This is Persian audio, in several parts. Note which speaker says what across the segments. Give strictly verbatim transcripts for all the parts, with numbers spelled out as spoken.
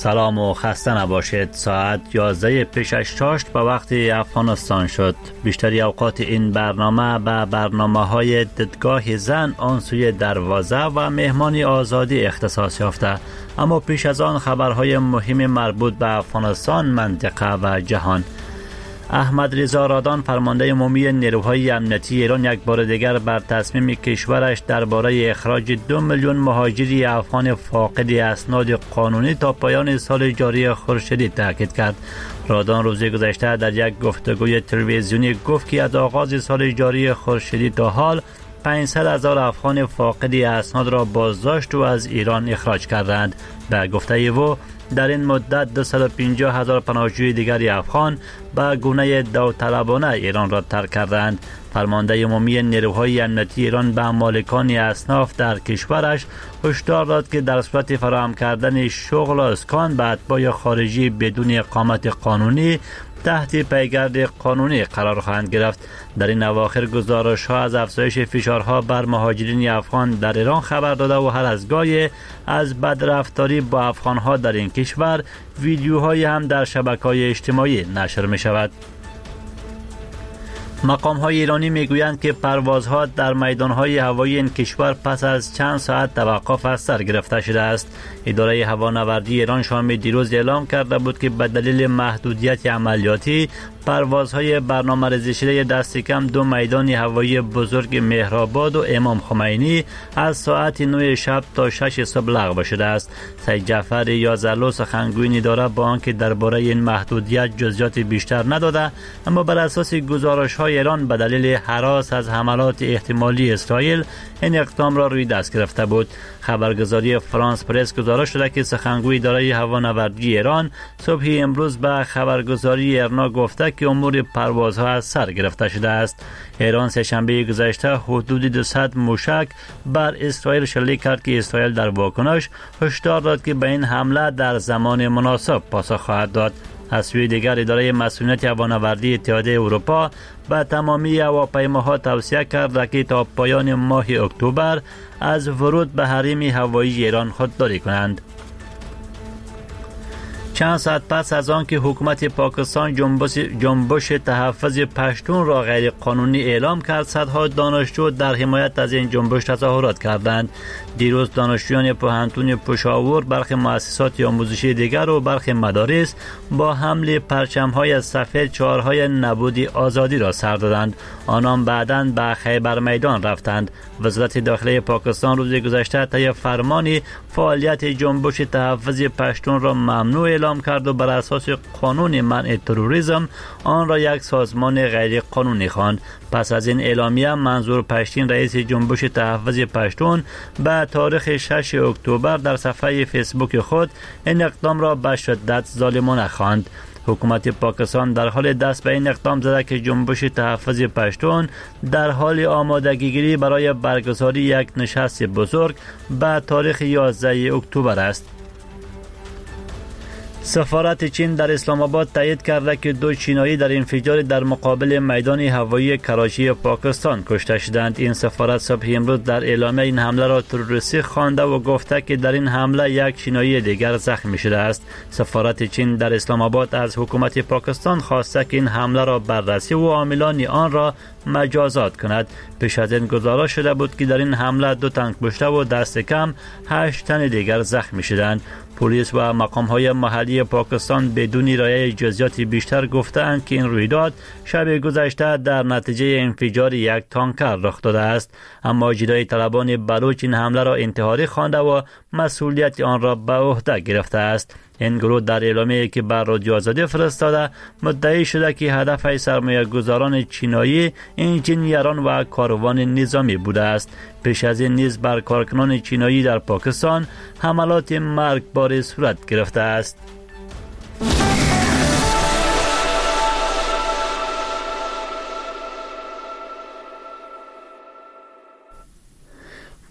Speaker 1: سلام و خسته نباشید. ساعت یازده پیش از شش به وقت افغانستان شد. بیشتری اوقات این برنامه به برنامه های دیدگاه زن آن سوی دروازه و مهمانی آزادی اختصاص یافته، اما پیش از آن خبرهای مهم مربوط به افغانستان، منطقه و جهان. احمد رضا رادان، فرمانده عمومی نیروهای امنیتی ایران، یک بار دیگر بر تصمیم کشورش درباره اخراج دو میلیون مهاجری افغان فاقد اسناد قانونی تا پایان سال جاری خورشیدی تاکید کرد. رادان روز گذشته در یک گفتگوی تلویزیونی گفت که از آغاز سال جاری خورشیدی تا حال پانصد هزار افغان فاقد اسناد را بازداشت و از ایران اخراج کردند. به گفته او، در این مدت دویست و پنجاه هزار پناهجوی دیگری افغان به گونه داوطلبانه ایران را ترک کردند. فرمانده عمومی نیروهای امنیتی ایران به مالکان اصناف در کشورش هشدار داد که در صورت فراهم کردن شغل و اسکان به اتباع خارجی بدون اقامت قانونی تحت پیگرد قانونی قرار خواهند گرفت. در این اواخر گزارش ها از افزایش فشارها بر مهاجرین افغان در ایران خبر داده و هر از گاهی از بدرفتاری با افغان ها در این کشور ویدیوهایی هم در شبکه‌های اجتماعی نشر می شود. مقام های ایرانی می گویند که پروازها در میدان های هوایی این کشور پس از چند ساعت توقف از سر گرفته شده است. اداره هوانوردی ایران شام دیروز اعلام کرده بود که به دلیل محدودیت عملیاتی پروازهای برنامه‌ریزی شده دست کم دو میدان هوایی بزرگ مهرآباد و امام خمینی از ساعت نه شب تا شش صبح لغو شده است. سید جعفر یازلو، سخنگوی اداره، با آنکه درباره این محدودیت جزئیات بیشتر نداده، اما بر اساس گزارش‌های ایران به دلیل هراس از حملات احتمالی اسرائیل این اقدام را روی دست گرفته بود. خبرگزاری فرانس پرس گزارش داده که سخنگوی اداره هوانوردی ایران صبح امروز به خبرگزاری ارنا گفته که امور پروازها از سر گرفته شده است. ایران سه‌شنبه گذشته حدود دویست موشک بر اسرائیل شلیک کرد که اسرائیل در واکنش هشدار داد که به این حمله در زمان مناسب پاسخ خواهد داد. از سوی دیگر اداره مسئولیت هوانوردی اتحادیه اروپا به تمامی هواپیماها توصیه کرد که تا پایان ماه اکتبر از ورود به حریم هوایی ایران خودداری کنند. چند ساعت پس از آن که حکومت پاکستان جنبش, جنبش تحفظ پشتون را غیر قانونی اعلام کرد، صدها دانشجو در حمایت از این جنبش تظاهرات کردند. دیروز دانشجویان پوهنتون پشاور، برخی مؤسسات آموزشی دیگر و برخی مدارس با حمل پرچم‌های سفید شعارهای نبود آزادی را سر دادند. آنان بعداً به خیبر میدان رفتند. وزارت داخلی پاکستان روز گذشته طی فرمانی فعالیت جنبش تحفظ پشتون را ممنوع اعلام کرد و بر اساس قانون منع تروریسم آن را یک سازمان غیر قانونی خواند. پس از این اعلامیه، منظور پشتین، رئیس جنبش تحفظ پشتون، به تاریخ شش اکتبر در صفحه فیسبوک خود این اقدام را به شدت ظالمانه خواند. حکومت پاکستان در حال دست به این اقدام زده که جنبش تحفظ پشتون در حال آمادگیگیری برای برگزاری یک نشست بزرگ به تاریخ یازده اکتبر است. سفارت چین در اسلام آباد تایید کرده که دو چینایی در انفجار در مقابل میدان هوایی کراچی پاکستان کشته شدند. این سفارت صبح امروز در اعلامیه این حمله را تروریستی خوانده و گفته که در این حمله یک چینایی دیگر زخمی شده است. سفارت چین در اسلام آباد از حکومت پاکستان خواسته که این حمله را بررسی و عاملان آن را مجازات کند. پیش از این گزارش شده بود که در این حمله دو تن کشته و دست کم هشت تن دیگر زخمی شدند. پلیس و مقام‌های محلی پاکستان بدون رعایت جزئیات بیشتر گفتند که این رویداد شب گذشته در نتیجه انفجار یک تانکر رخ داده است، اما جدای طلبان بلوچ این حمله را انتحاری خوانده و مسئولیت آن را به عهده گرفته است. این گروه در اعلامیه‌ای که بر رادیو آزادی فرستاده مدعی شده که هدف سرمایه‌گذاران چینایی انجینیران و کاروان نظامی بوده است. پیش از این نیز بر کارکنان چینایی در پاکستان حملات مرگباری صورت گرفته است.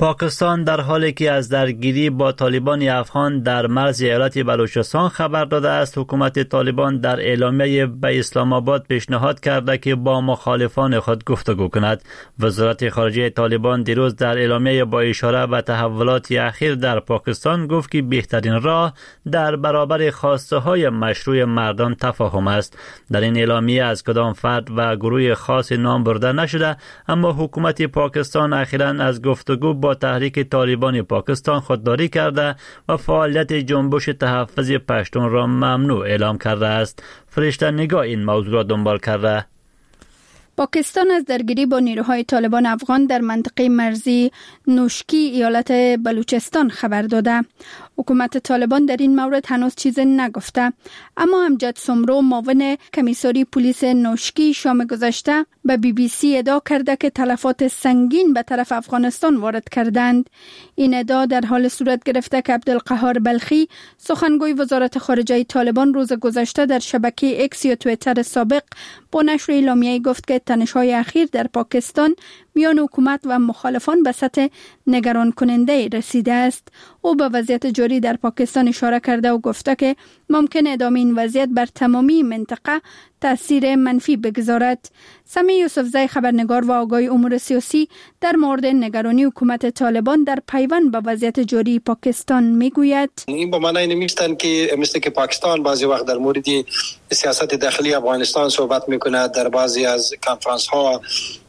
Speaker 1: پاکستان در حالی که از درگیری با طالبان افغان در مرز ایالت بلوچستان خبر داده است، حکومت طالبان در اعلامیه به اسلام آباد پیشنهاد کرده که با مخالفان خود گفتگو کند. وزارت خارجه طالبان دیروز در اعلامیه با اشاره به تحولات اخیر در پاکستان گفت که بهترین راه در برابر خواسته های مشروع مردم تفاهم است. در این اعلامیه از کدام فرد و گروه خاص نام برده نشده، اما حکومت پاکستان اخیراً از گفتگو با تحریک طالبان پاکستان خودداری کرده و فعالیت جنبش تحفظ پشتون را ممنوع اعلام کرده است. فرشته نگاه این موضوع را دنبال کرده.
Speaker 2: پاکستان از درگیری با نیروهای طالبان افغان در منطقه مرزی نوشکی ایالت بلوچستان خبر داده. حکومت طالبان در این مورد هنوز چیزی نگفته، اما امجد سمرو معاون کمیساری پلیس نوشکی شام گذشته به بی بی سی ادعا کرده که تلفات سنگین به طرف افغانستان وارد کردند. این ادعا در حال صورت گرفته که عبدالقهار بلخی سخنگوی وزارت خارجه طالبان روز گذشته در شبکه اکس یا توییتر سابق با نشر اعلامیه‌ای گفت که تنش‌های اخیر در پاکستان میان حکومت و مخالفان به سطح نگران کننده رسیده است. او به وضعیت جاری در پاکستان اشاره کرده و گفته که ممکن ادامه این وضعیت بر تمامی منطقه تأثیر منفی بگذارد. سمی یوسفزی خبرنگار و آگاه امور سیاسی در مورد نگرانی حکومت طالبان در پیوند به وضعیت جاری پاکستان میگوید:
Speaker 3: این با معنی نمیستن که مثل که پاکستان بعضی وقت در مورد سیاست داخلی افغانستان صحبت میکنه. در بعضی از کنفرانس ها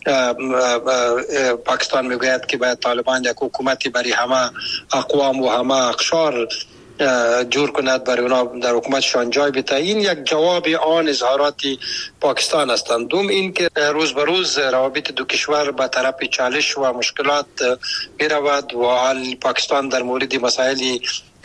Speaker 3: پاکستان میگوید که باید طالبان یک حکومتی برای همه اقوام و همه اقشار جور کند، برای اونا در حکومتشان جای بده. این یک جواب آن اظهارات پاکستان هستند. دوم این که روز به روز روابط دو کشور به طرف چالش و مشکلات می رود و حال پاکستان در مورد مسائل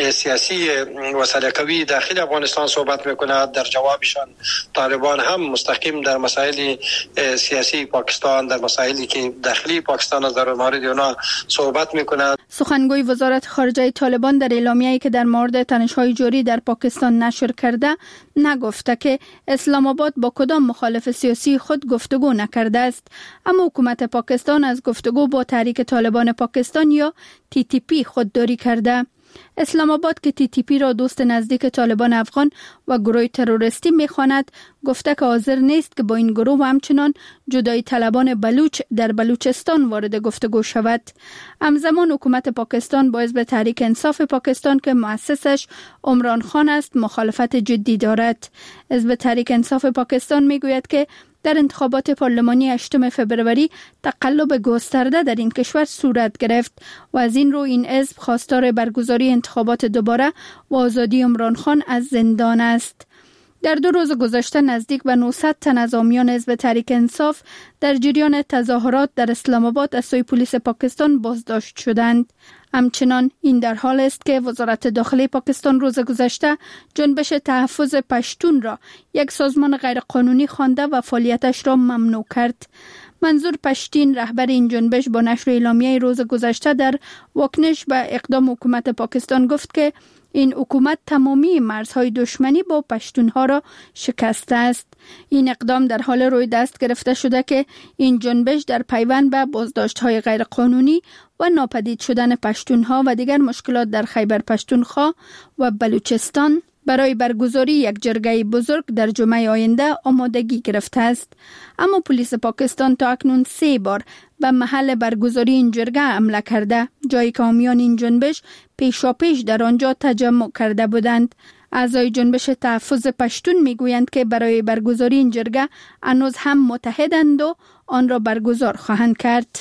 Speaker 3: سیاسی و سلیقه‌ای داخل افغانستان صحبت میکند. در جوابشان طالبان هم مستقیم در مسائل سیاسی پاکستان، در مسائلی که داخلی پاکستان از در مورد اونا صحبت میکند.
Speaker 2: سخنگوی وزارت خارجه طالبان در اعلامیه‌ای که در مورد تنش‌های جاری در پاکستان نشر کرده نگفته که اسلام آباد با کدام مخالف سیاسی خود گفتگو نکرده است، اما حکومت پاکستان از گفتگو با تحریک طالبان پاکستان یا تی تی پی خودداری کرده. اسلام آباد که تی تی پی را دوست نزدیک طالبان افغان و گروه تروریستی می‌خواند، گفته که حاضر نیست که با این گروه و همچنان جدایی طلبان بلوچ در بلوچستان وارد گفتگو شود. همزمان حکومت پاکستان با حزب تحریک انصاف پاکستان که مؤسسش عمران خان است مخالفت جدی دارد. حزب تحریک انصاف پاکستان میگوید که در انتخابات پارلمانی هشتم فوریه تقلب گسترده در این کشور صورت گرفت و از این رو این حزب خواستار برگزاری انتخابات دوباره و آزادی عمران خان از زندان است. در دو روز گذشته نزدیک به نهصد تن از حامیان حزب تحریک انصاف در جریان تظاهرات در اسلام آباد از سوی پلیس پاکستان بازداشت شدند. همچنان این در حال است که وزارت داخلی پاکستان روز گذشته جنبش تحفظ پشتون را یک سازمان غیرقانونی خوانده و فعالیتش را ممنوع کرد. منظور پشتین رهبر این جنبش با نشر اعلامیه روز گذشته در واکنش به اقدام حکومت پاکستان گفت که این حکومت تمامی مرزهای دشمنی با پشتونها را شکسته است. این اقدام در حال روی دست گرفته شده که این جنبش در پیوند به بازداشت‌های غیرقانونی و ناپدید شدن پشتونها و دیگر مشکلات در خیبر پشتونخوا و بلوچستان برای برگزاری یک جرگه بزرگ در جمعه آینده آمادگی گرفته است. اما پلیس پاکستان تا اکنون سه بار به محل برگزاری این جرگه حمله کرده، جایی که حامیان این جنبش پیشاپیش در آنجا تجمع کرده بودند. اعضای جنبش تحفظ پشتون میگویند که برای برگزاری این جرگه هنوز هم متحدند و آن را برگزار خواهند کرد.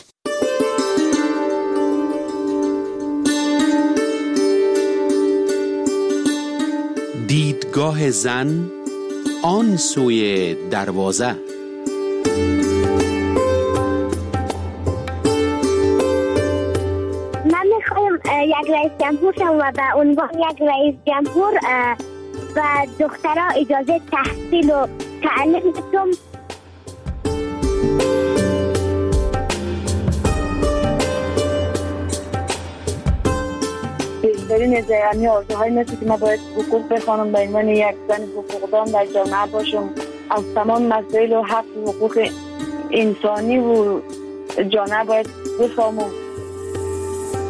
Speaker 4: دیدگاه زن آن سوی دروازه.
Speaker 5: من میخوایم یک رئیس جمهور شم و به عنوان یک رئیس جمهور و دخترها اجازه تحصیل و تعلیم بدم.
Speaker 6: بیشترین یعنی آرزوهای مثل که من باید حقوق بخوانم به عنوان یک زن حقوقدان در جامعه باشم، از تمام مسائل و حق و حقوق انسانی و جامعه باید بفهمم.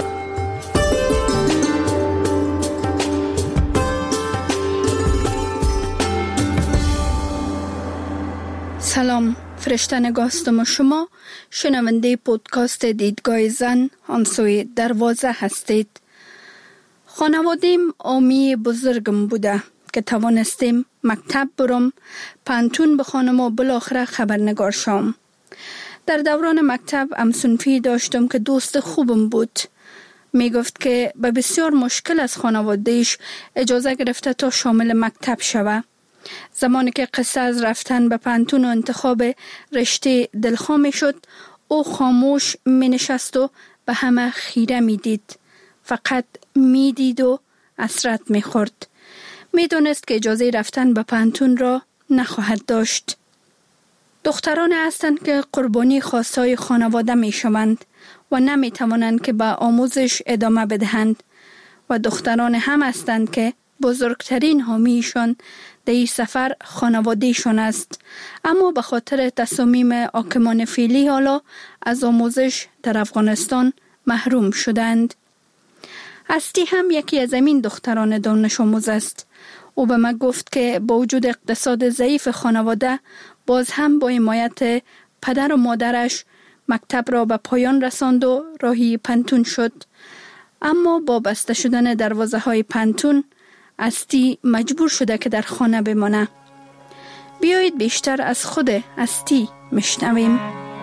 Speaker 2: سلام، فرشته نگاستم و شما شنونده پودکاست دیدگاه زن آن سوی دروازه هستید. خانوادیم آمی بزرگم بوده که توانستیم مکتب برم، پانتون بخوانم و بالاخره خبرنگار شم. در دوران مکتب همسنفی داشتم که دوست خوبم بود. می گفت که به بسیار مشکل از خانوادهش اجازه گرفته تا شامل مکتب شوه. زمانی که قصه از رفتن به پانتون و انتخاب رشته دلخواه می شد، او خاموش می نشست و به همه خیره می دید. فقط می دید و حسرت می خورد. می دونست که اجازه رفتن به پانتون را نخواهد داشت. دختران هستند که قربانی خواستهای خانواده می شوند و نمی توانند که به آموزش ادامه بدهند و دختران هم هستند که بزرگترین حامیشان در این سفر خانوادهشان است، اما به خاطر تصامیم حاکمان فعلی حالا از آموزش در افغانستان محروم شدند. هستی هم یکی از این دختران دانش آموز است. او به من گفت که با وجود اقتصاد ضعیف خانواده باز هم با حمایت پدر و مادرش مکتب را به پایان رساند و راهی پانتون شد. اما با بسته شدن دروازه های پانتون هستی مجبور شده که در خانه بمانه. بیایید بیشتر از خود هستی مشنویم.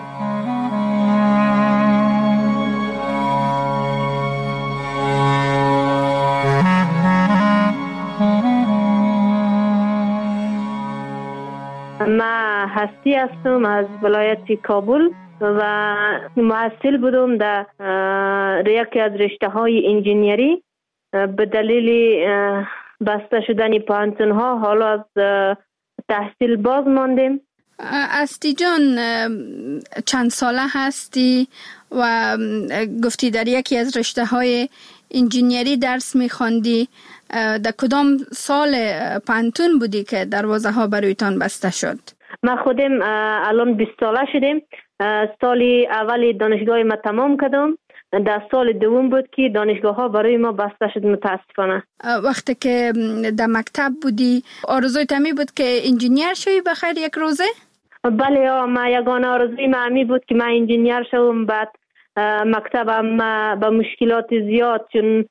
Speaker 7: من هستی هستم از ولایت کابل و محصل بودم در یکی از رشته های انجینیری. به دلیل بسته شدن پانتون ها حالا از تحصیل باز ماندیم.
Speaker 2: هستی جان، چند ساله هستی و گفتی در یکی از رشته های انجینیری درس میخواندی؟ در کدام سال پانتون بودی که دروازه ها برایتان بسته شد؟
Speaker 7: ما خودم الان بیست ساله شدیم. سال اول دانشگاه ما تمام کردم. در سال دوم بود که دانشگاه ها برای ما بسته شد متاسفانه.
Speaker 2: وقتی که در مکتب بودی آرزوی تمی بود که انجینیر شوی بخیر یک روزه؟
Speaker 7: بله، ما یگانه آرزوی ما همی بود که من انجینیر شوم. بعد مکتبم به مشکلات زیاد، چون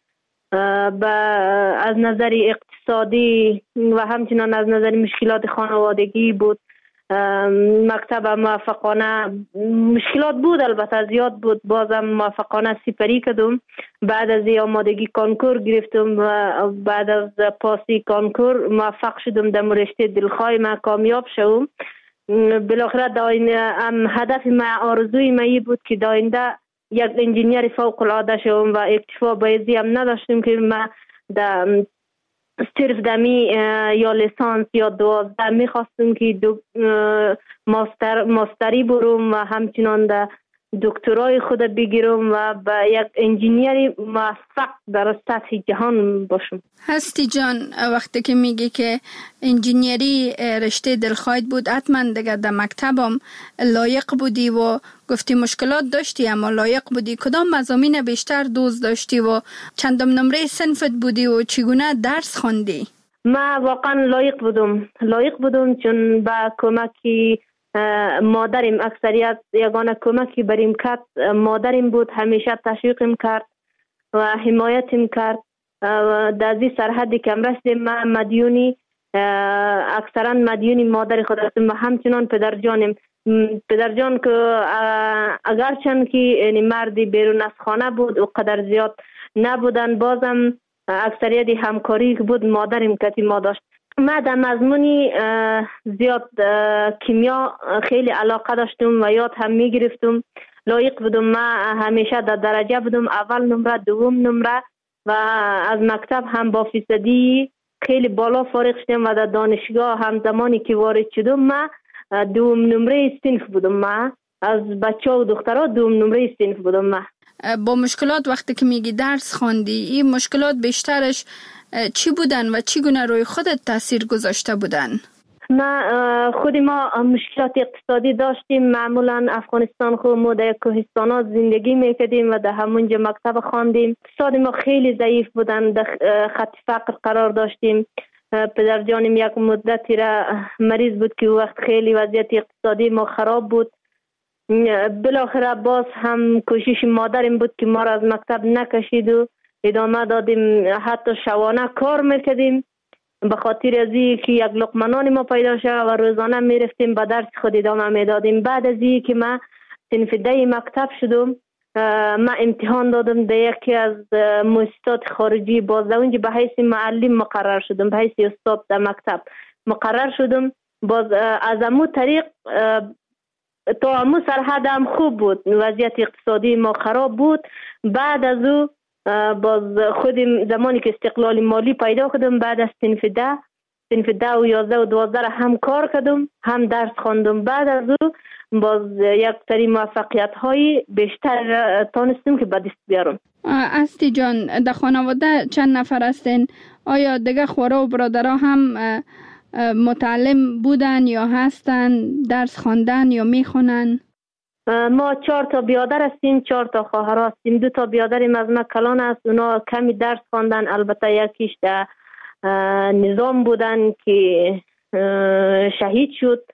Speaker 7: از نظر اقتصادی و همچنان از نظر مشکلات خانوادگی بود. مکتب موفقانه مشکلات بود، البته زیاد بود، بازم موفقانه سپری کردم. بعد از آمادگی کنکور گرفتم و بعد از پاسی کنکور موفق شدم در رشته دلخواه ما کامیاب شدم. بالاخره داین هدف ما، آرزوی ما بود که داینده یک انجینیر فوق العاده شدم و اکتفا بایزی هم نداشتم که ما در صرف دمی یا لیسانس یا دوازده میخواستم که دو ماستر ماستری برم و همچنان در دکترای خود بگیرم و به یک انجینیر موفق در سطح جهان باشم.
Speaker 2: هستی جان، وقتی که میگی که انجینیری رشته دلخواهت بود، حتما دیگه در مکتبم لایق بودی و گفتی مشکلات داشتی اما لایق بودی. کدام مضامین بیشتر دوست داشتی و چندم نمره صنفت بودی و چگونه درس خواندی؟
Speaker 7: ما واقعا لایق بودم لایق بودم چون با کمکی مادرم، اکثریت یگانه کمکی بریم کرد مادرم بود. همیشه تشویقم کرد و حمایتم کرد. در زی سرحدی که رسیدم من مدیونی، اکثرا مدیونی مادر خود هستم و همچنان پدر جانم. پدر جان که اگرچند که یعنی مردی بیرون از خانه بود و قدر زیاد نبودن، بازم اکثریت همکاری که بود مادرم کتی ما داشت. من در مضمونی زیاد کیمیا خیلی علاقه داشتم و یاد هم می گرفتم. لایق بودم. من همیشه در درجه بودم، اول نمره، دوم نمره و از مکتب هم با فیصدی خیلی بالا فارغ شدم و در دانشگاه هم زمانی که وارد شدم من دوم نمره صنف بودم. من از بچه و دخترها دوم نمره صنف بودم. من
Speaker 2: با مشکلات وقتی که میگی درس خواندی، این مشکلات بیشترش چی بودن و چگونه روی خودت تاثیر گذاشته بودن؟
Speaker 7: ما خود ما مشکلات اقتصادی داشتیم. معمولا افغانستان خود ما در کوهستانات زندگی میکردیم و در همونجا مکتب خواندیم. اقتصاد ما خیلی ضعیف بودن، در خط فقر قرار داشتیم. پدر جانم یک مدتی را مریض بود که وقت خیلی وضعیت اقتصادی ما خراب بود. بالاخره باز هم کوشش مادرم بود که ما را از مکتب نکشید و ادامه دادیم، حتی شبانه کار میکردیم به خاطر از این که یک لقمه نان ما پیدا شد و روزانه میرفتیم به درس خود ادامه میدادیم. بعد از این که من صنف ده مکتب شدم، من امتحان دادم در یکی از مؤسسات خارجی، باز اونجا به حیث معلم مقرر شدم، به حیث استاد در مکتب مقرر شدم. باز از امو طریق تا امو سرحد هم خوب بود، وضعیت اقتصادی ما خراب بود. بعد از او باز خودم زمانی که استقلال مالی پیدا کردم، بعد از صنف ده صنف ده و یازده و دوازده هم کار کردم، هم درس خواندم. بعد از او باز یک سری موفقیت های بیشتر تانستم که به دست بیارم.
Speaker 2: استی جان، در خانواده چند نفر هستین؟ آیا دیگه خورا و برادرها هم متعلم بودن یا هستن، درس خواندن یا میخونن؟
Speaker 7: ما چهار تا بیادر هستیم، چهار تا خواهر هستیم. دو تا بیادریم از ما کلان است، اونا کمی درس خواندن، البته یکیش در نظام بودن که شهید شد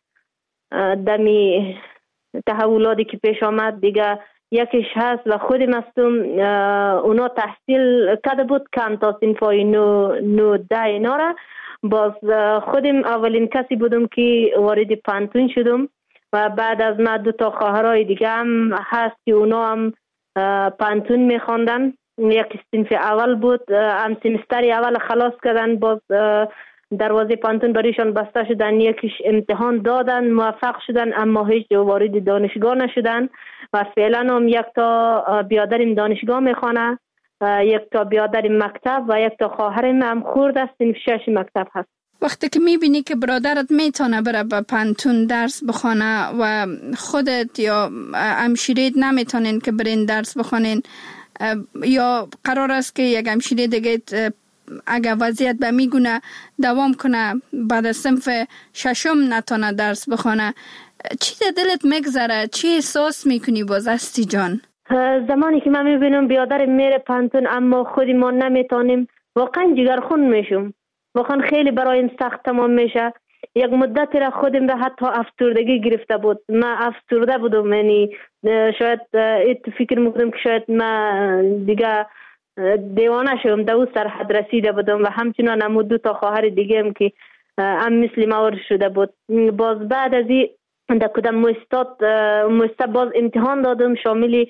Speaker 7: دمی تحولاتی که پیش آمد. دیگه یکیش هست و خودم هستم، اونا تحصیل کرده بود کم تا صنفای نو نو ده اینا را. باز خودم اولین کسی بودم که وارد پانتون شدم و بعد از ما دو تا خواهرای دیگه هم هست که اونا هم پانتون میخواندن. یک صنف اول بود، هم سمستر اول خلاص کردن، باز دروازه پانتون برایشان بسته شدن، یکیش امتحان دادن موفق شدن اما هیچ وارد دانشگاه نشدن و فعلا هم یک تا بیادرم دانشگاه میخوانه، یک تا بیادرم مکتب و یک تا خواهرم هم خورد است صنف شش مکتب هست.
Speaker 2: وقتی که میبینی که برادرت میتونه بره به پانتون درس بخونه و خودت یا همشیرید نمیتونین که برین درس بخونین، یا قرار است که یک همشیره دیگه اگر وضعیت به میگونه دوام کنه بعد از صنف ششم نتونه درس بخونه، چی در دلت میگذره؟ چی احساس میکنی باز استی جان؟
Speaker 7: زمانی که من میبینم بیادرم میره پانتون اما خودی ما نمیتونیم، واقعا جگرخون میشم، واقعا خیلی برایم سخت تمام میشه. یک مدت را خودم را حتی افسردگی گرفته بود، من افسرده بودم، یعنی شاید ایت فکر میکنم که شاید من دیگه دیوانه شدم، در او سرحد رسیده بودم و همچنان هم دو تا خواهر دیگه هم که هم مثل ما شده بود. باز بعد از این در کدام مؤسسات مؤسسه باز امتحان دادم، شامل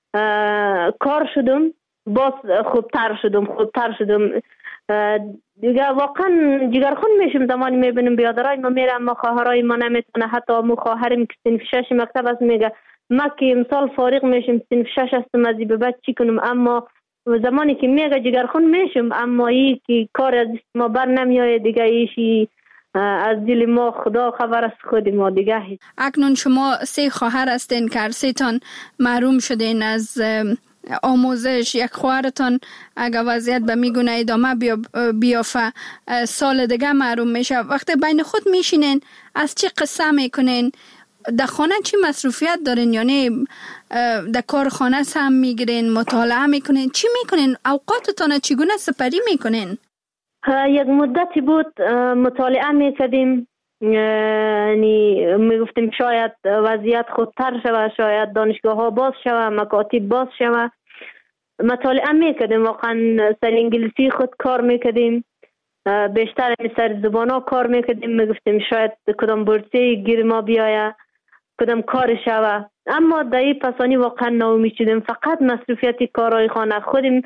Speaker 7: کار شدم، باز خوبتر شدم خوبتر شدم دیگه. واقعا جگرخون میشم زمانی میبینم بیادرای ما میره اما خواهرای ما نمیتونه. حتی امو خواهرم که صنف شش مکتب است میگه ما که امسال فارغ میشم صنف شش هستم از به بعد چی کنم، اما زمانی که میگه جگرخون میشم، اما ای که کار از ما بر نمیایه دیگه، ایشی از دل ما خدا خبر است، خود ما دیگه.
Speaker 2: اکنون شما سه خواهر هستین که هر سه تان محروم شدین از آموزش. یک خواهرتان اگر وضعیت به میگونه ادامه بیافه سال دیگه محروم میشه. وقتی بین خود میشینین از چی قصه میکنین؟ در خانه چی مصروفیت دارین؟ یعنی در کارخانه هم میگیرین، مطالعه میکنین، چی میکنین؟ اوقاتتان چگونه سپری میکنین؟
Speaker 7: یک مدتی بود مطالعه میکردیم، یعنی میگفتیم شاید وضعیت خودتر شود، شاید دانشگاه ها باز شود، مکاتب باز شود. مطالعه میکردیم، واقعا سر انگلیسی خود کار میکردیم، بیشتر سر زبان ها کار میکردیم، میگفتیم شاید کدام بورسی گیر ما بیایه، کدام کار شود. اما در این پسانی واقعا ناامید شدیم، فقط مصروفیت کارهای خانه خودیم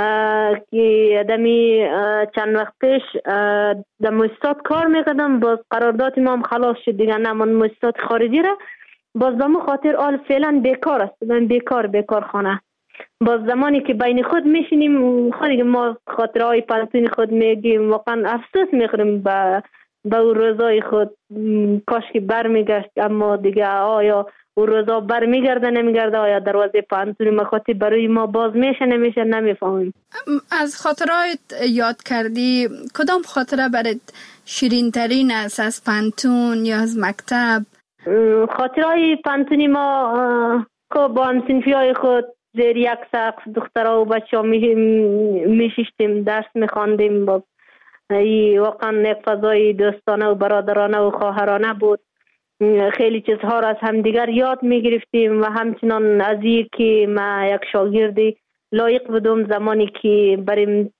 Speaker 7: که دمی چند وقت پیش در مؤسسات کار میکردم، باز قرارداد ما هم خلاص شد دیگه، نمان مؤسسات خارجی را. باز دمو خاطر آل فعلا بیکار است، من بیکار بیکار خانه. باز زمانی که بین خود میشینیم خودی ما خاطرهای پانتون خود میگیم، واقعا افسوس میخوریم به به روزای خود، کاش که بر میگشت، اما دیگه آیا او روزا بر میگرده نمیگرده، آیا دروازه پانتون مخاطب برای ما باز میشه نمیشه نمیفهمیم.
Speaker 2: از خاطرات یاد کردی، کدام خاطره برات شیرین ترین است از پانتون یا از مکتب؟
Speaker 7: خاطرهای پانتونی ما که با هم صنفی های خود زیر یک سقف دخترها و بچه ها میشیشتیم، درس میخواندیم، با ای واقعا یک فضای دوستانه و برادرانه و خواهرانه بود. خیلی چیزها را از همدیگر یاد می گرفتیم و همچنان از این که ما یک شاگردی لایق بودم زمانی که بریم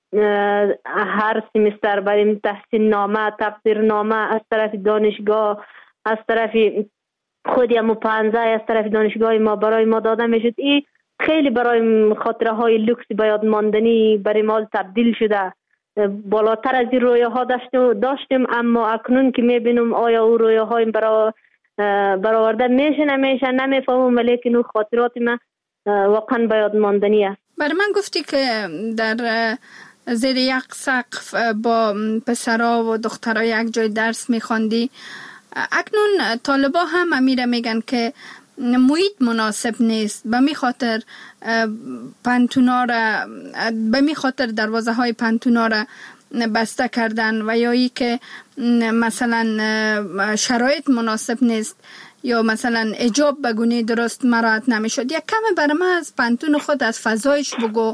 Speaker 7: هر سمستر بریم تحصیل نامه، تقدیر نامه از طرف دانشگاه، از طرف خودی همو پانزه از طرف دانشگاه ما برای ما داده می شد. این خیلی برای خاطره های لوکس باید ماندنی برای ما تبدیل شده. بالاتر از این رویه ها داشتیم، اما اکنون که می بینم آیا او رویه های برای برآورده میشه نمیشه نمیفهمم، ولی اون خاطرات من واقعا باید ماندنی است.
Speaker 2: برای من گفتی که در زیر یک سقف با پسرها و دخترها یک جای درس میخواندی. اکنون طالبا هم امیره میگن که محیط مناسب نیست، به می خاطر پانتونا را به می خاطر دروازه های پانتونا را بسته کردن و یا ای که مثلا شرایط مناسب نیست یا مثلا حجاب به گونه درست مراعات نمیشد. یک کم برای من از پانتون خود از فضایش بگو،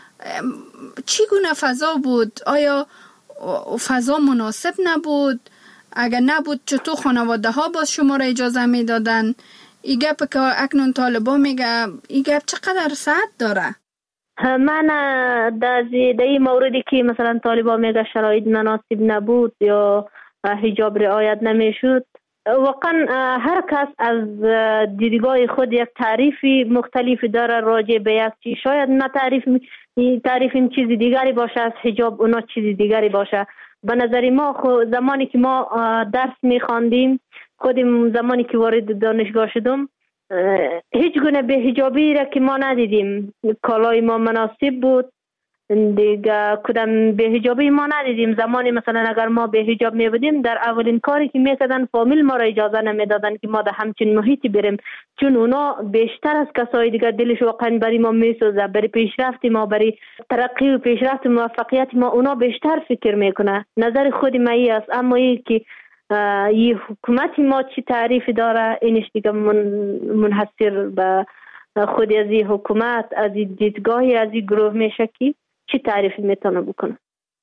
Speaker 2: چی گونه فضا بود؟ آیا فضا مناسب نبود؟ اگر نبود چطور خانواده ها باز شما را اجازه می دادن؟ ای گپ که اکنون طالبا میگه ای گپ چقدر صحت داره؟
Speaker 7: من در این موردی که مثلا طالبا میگه شرایط مناسب نبود یا حجاب رعایت نمیشد، واقعا هر کس از دیدگاه خود یک تعریفی مختلف داره راجع به یک چیز. شاید ما تعریف تعریف این چیز دیگری باشه از حجاب، اونا چیز دیگری باشه. به نظر ما خود زمانی که ما درس میخواندیم، خودم زمانی که وارد دانشگاه شدم هیچ گونه به حجابی را که ما ندیدیم. کالای ما مناسب بود دیگه، کدام به حجابی ما ندیدیم. زمانی مثلا اگر ما به حجاب می بودیم، در اولین کاری که میکردن فامیل ما را اجازه نمیدادن که ما در همچین محیطی بریم، چون اونا بیشتر از کسای دیگه دلش واقعا برای ما میسوزه، برای پیشرفت ما، برای ترقی و پیشرفت موفقیت ما اونا بیشتر فکر میکنه. نظر خود ما ای است. اما ای که این حکومت ما چی تعریف داره، اینش دیگه من منحصر به خود از این حکومت، از این دیدگاهی از این گروه میشه که چی تعریفی میتونه بکنه.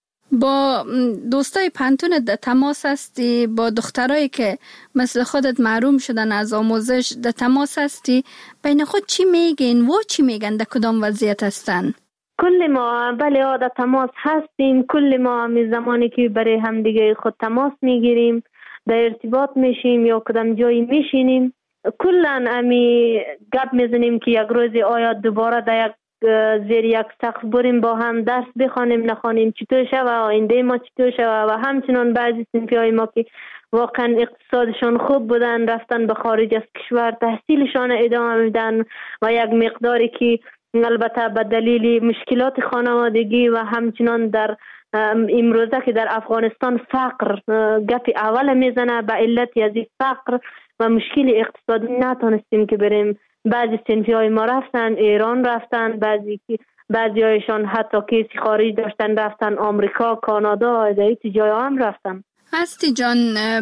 Speaker 2: با دوستای پانتون در تماس هستی؟ با دخترایی که مثل خودت محروم شدن از آموزش در تماس هستی؟ بین خود چی میگین و چی میگن؟ در کدام وضعیت هستن؟
Speaker 7: کل ما بله در تماس هستیم. کل ما می زمانی که برای هم دیگه خود تماس میگیریم، در ارتباط میشیم یا کدام جایی میشینیم، کلن امی گپ میزنیم که یک روز آیا دوباره در یک زیر یک سقف بریم با هم درس بخوانیم نخوانیم، چطور شوه آینده ما چطور شوه. و همچنان بعضی صنفی های ما که واقعا اقتصادشان خوب بودن رفتن به خارج از کشور تحصیلشان ادامه میدن و یک مقداری که البته به دلیل مشکلات خانوادگی و همچنان در امروزه که در افغانستان فقر گپ اول میزنه، به علت از فقر و مشکل اقتصادی نتونستیم که بریم. بعضی صنفی های ما رفتن ایران، رفتن بعضی بعضی هایشان حتی کیسی خارج داشتن رفتن آمریکا، کانادا، دیگه جای هم رفتن.
Speaker 2: هستی جان،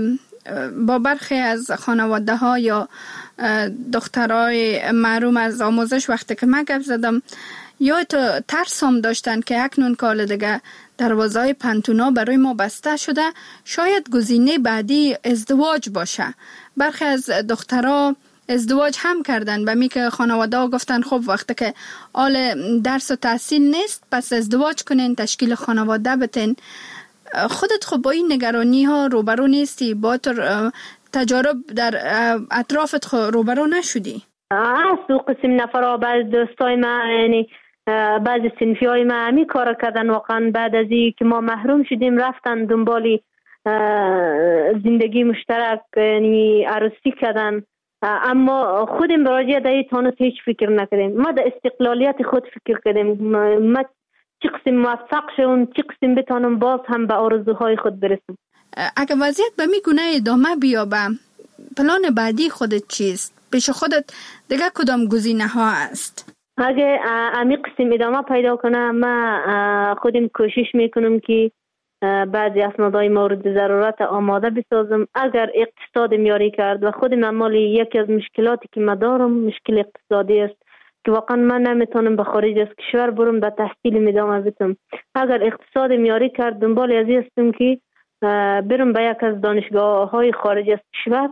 Speaker 2: با برخی از خانواده ها یا دخترای محروم از آموزش وقتی که من گپ زدم، یا تو ترس هم داشتن که اکنون کال دیگه دروازه های پانتونا برای ما بسته شده، شاید گزینه بعدی ازدواج باشه. برخی از دخترها ازدواج هم کردن، به می که خانواده ها گفتن خب وقتی که آل درس و تحصیل نیست پس ازدواج کنین، تشکیل خانواده بتین. خودت خب با این نگرانی ها روبرو نیستی؟ با تجارب در اطرافت خب روبرو نشدی؟
Speaker 7: از قسم نفرها بعض دوستای ما، یعنی بعضی صنفی های ما همی کار کردن، واقعا بعد از این که ما محروم شدیم رفتن دنبالی زندگی مشترک، یعنی عروسی کردن. اما خودم براجع در این تانست هیچ فکر نکردیم. ما در استقلالیت خود فکر کردیم، ما چی قسم موفق شدم، چی قسم بتانم باز هم به آرزوهای خود برسم.
Speaker 2: اگر وضعیت به می گونه ادامه بیابه، پلان بعدی خودت چیست؟ پیش خودت دیگه کدام گزینه ها است؟
Speaker 7: اگه امی قسم ادامه پیدا کنم، ما خودم کوشش میکنم که بعضی اسنادهای مورد ضرورت آماده بسازم. اگر اقتصاد میاری کرد و خودم اعمال یکی از مشکلاتی که ما دارم مشکل اقتصادی است، که واقعا من نمیتونم به خارج از کشور برم به تحصیل ادامه بدم. اگر اقتصاد میاری کرد دنبال ازی هستم که برم به یک از دانشگاه های خارج از کشور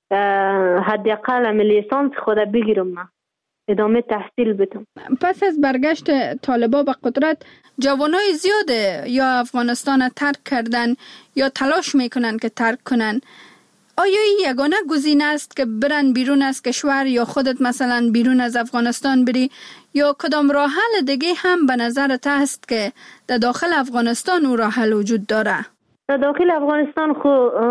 Speaker 7: حداقل لیسانس خود بگیرم، من ادامه تحصیل بدم.
Speaker 2: پس از برگشت طالبان به قدرت جوانای زیاد یا افغانستان ترک کردن یا تلاش میکنن که ترک کنن. آیا این یگانه گزینه است که برن بیرون از کشور یا خودت مثلا بیرون از افغانستان بری، یا کدام راه حل دیگه هم به نظرت هست که در داخل افغانستان او راه حل وجود داره؟
Speaker 7: در داخل افغانستان خو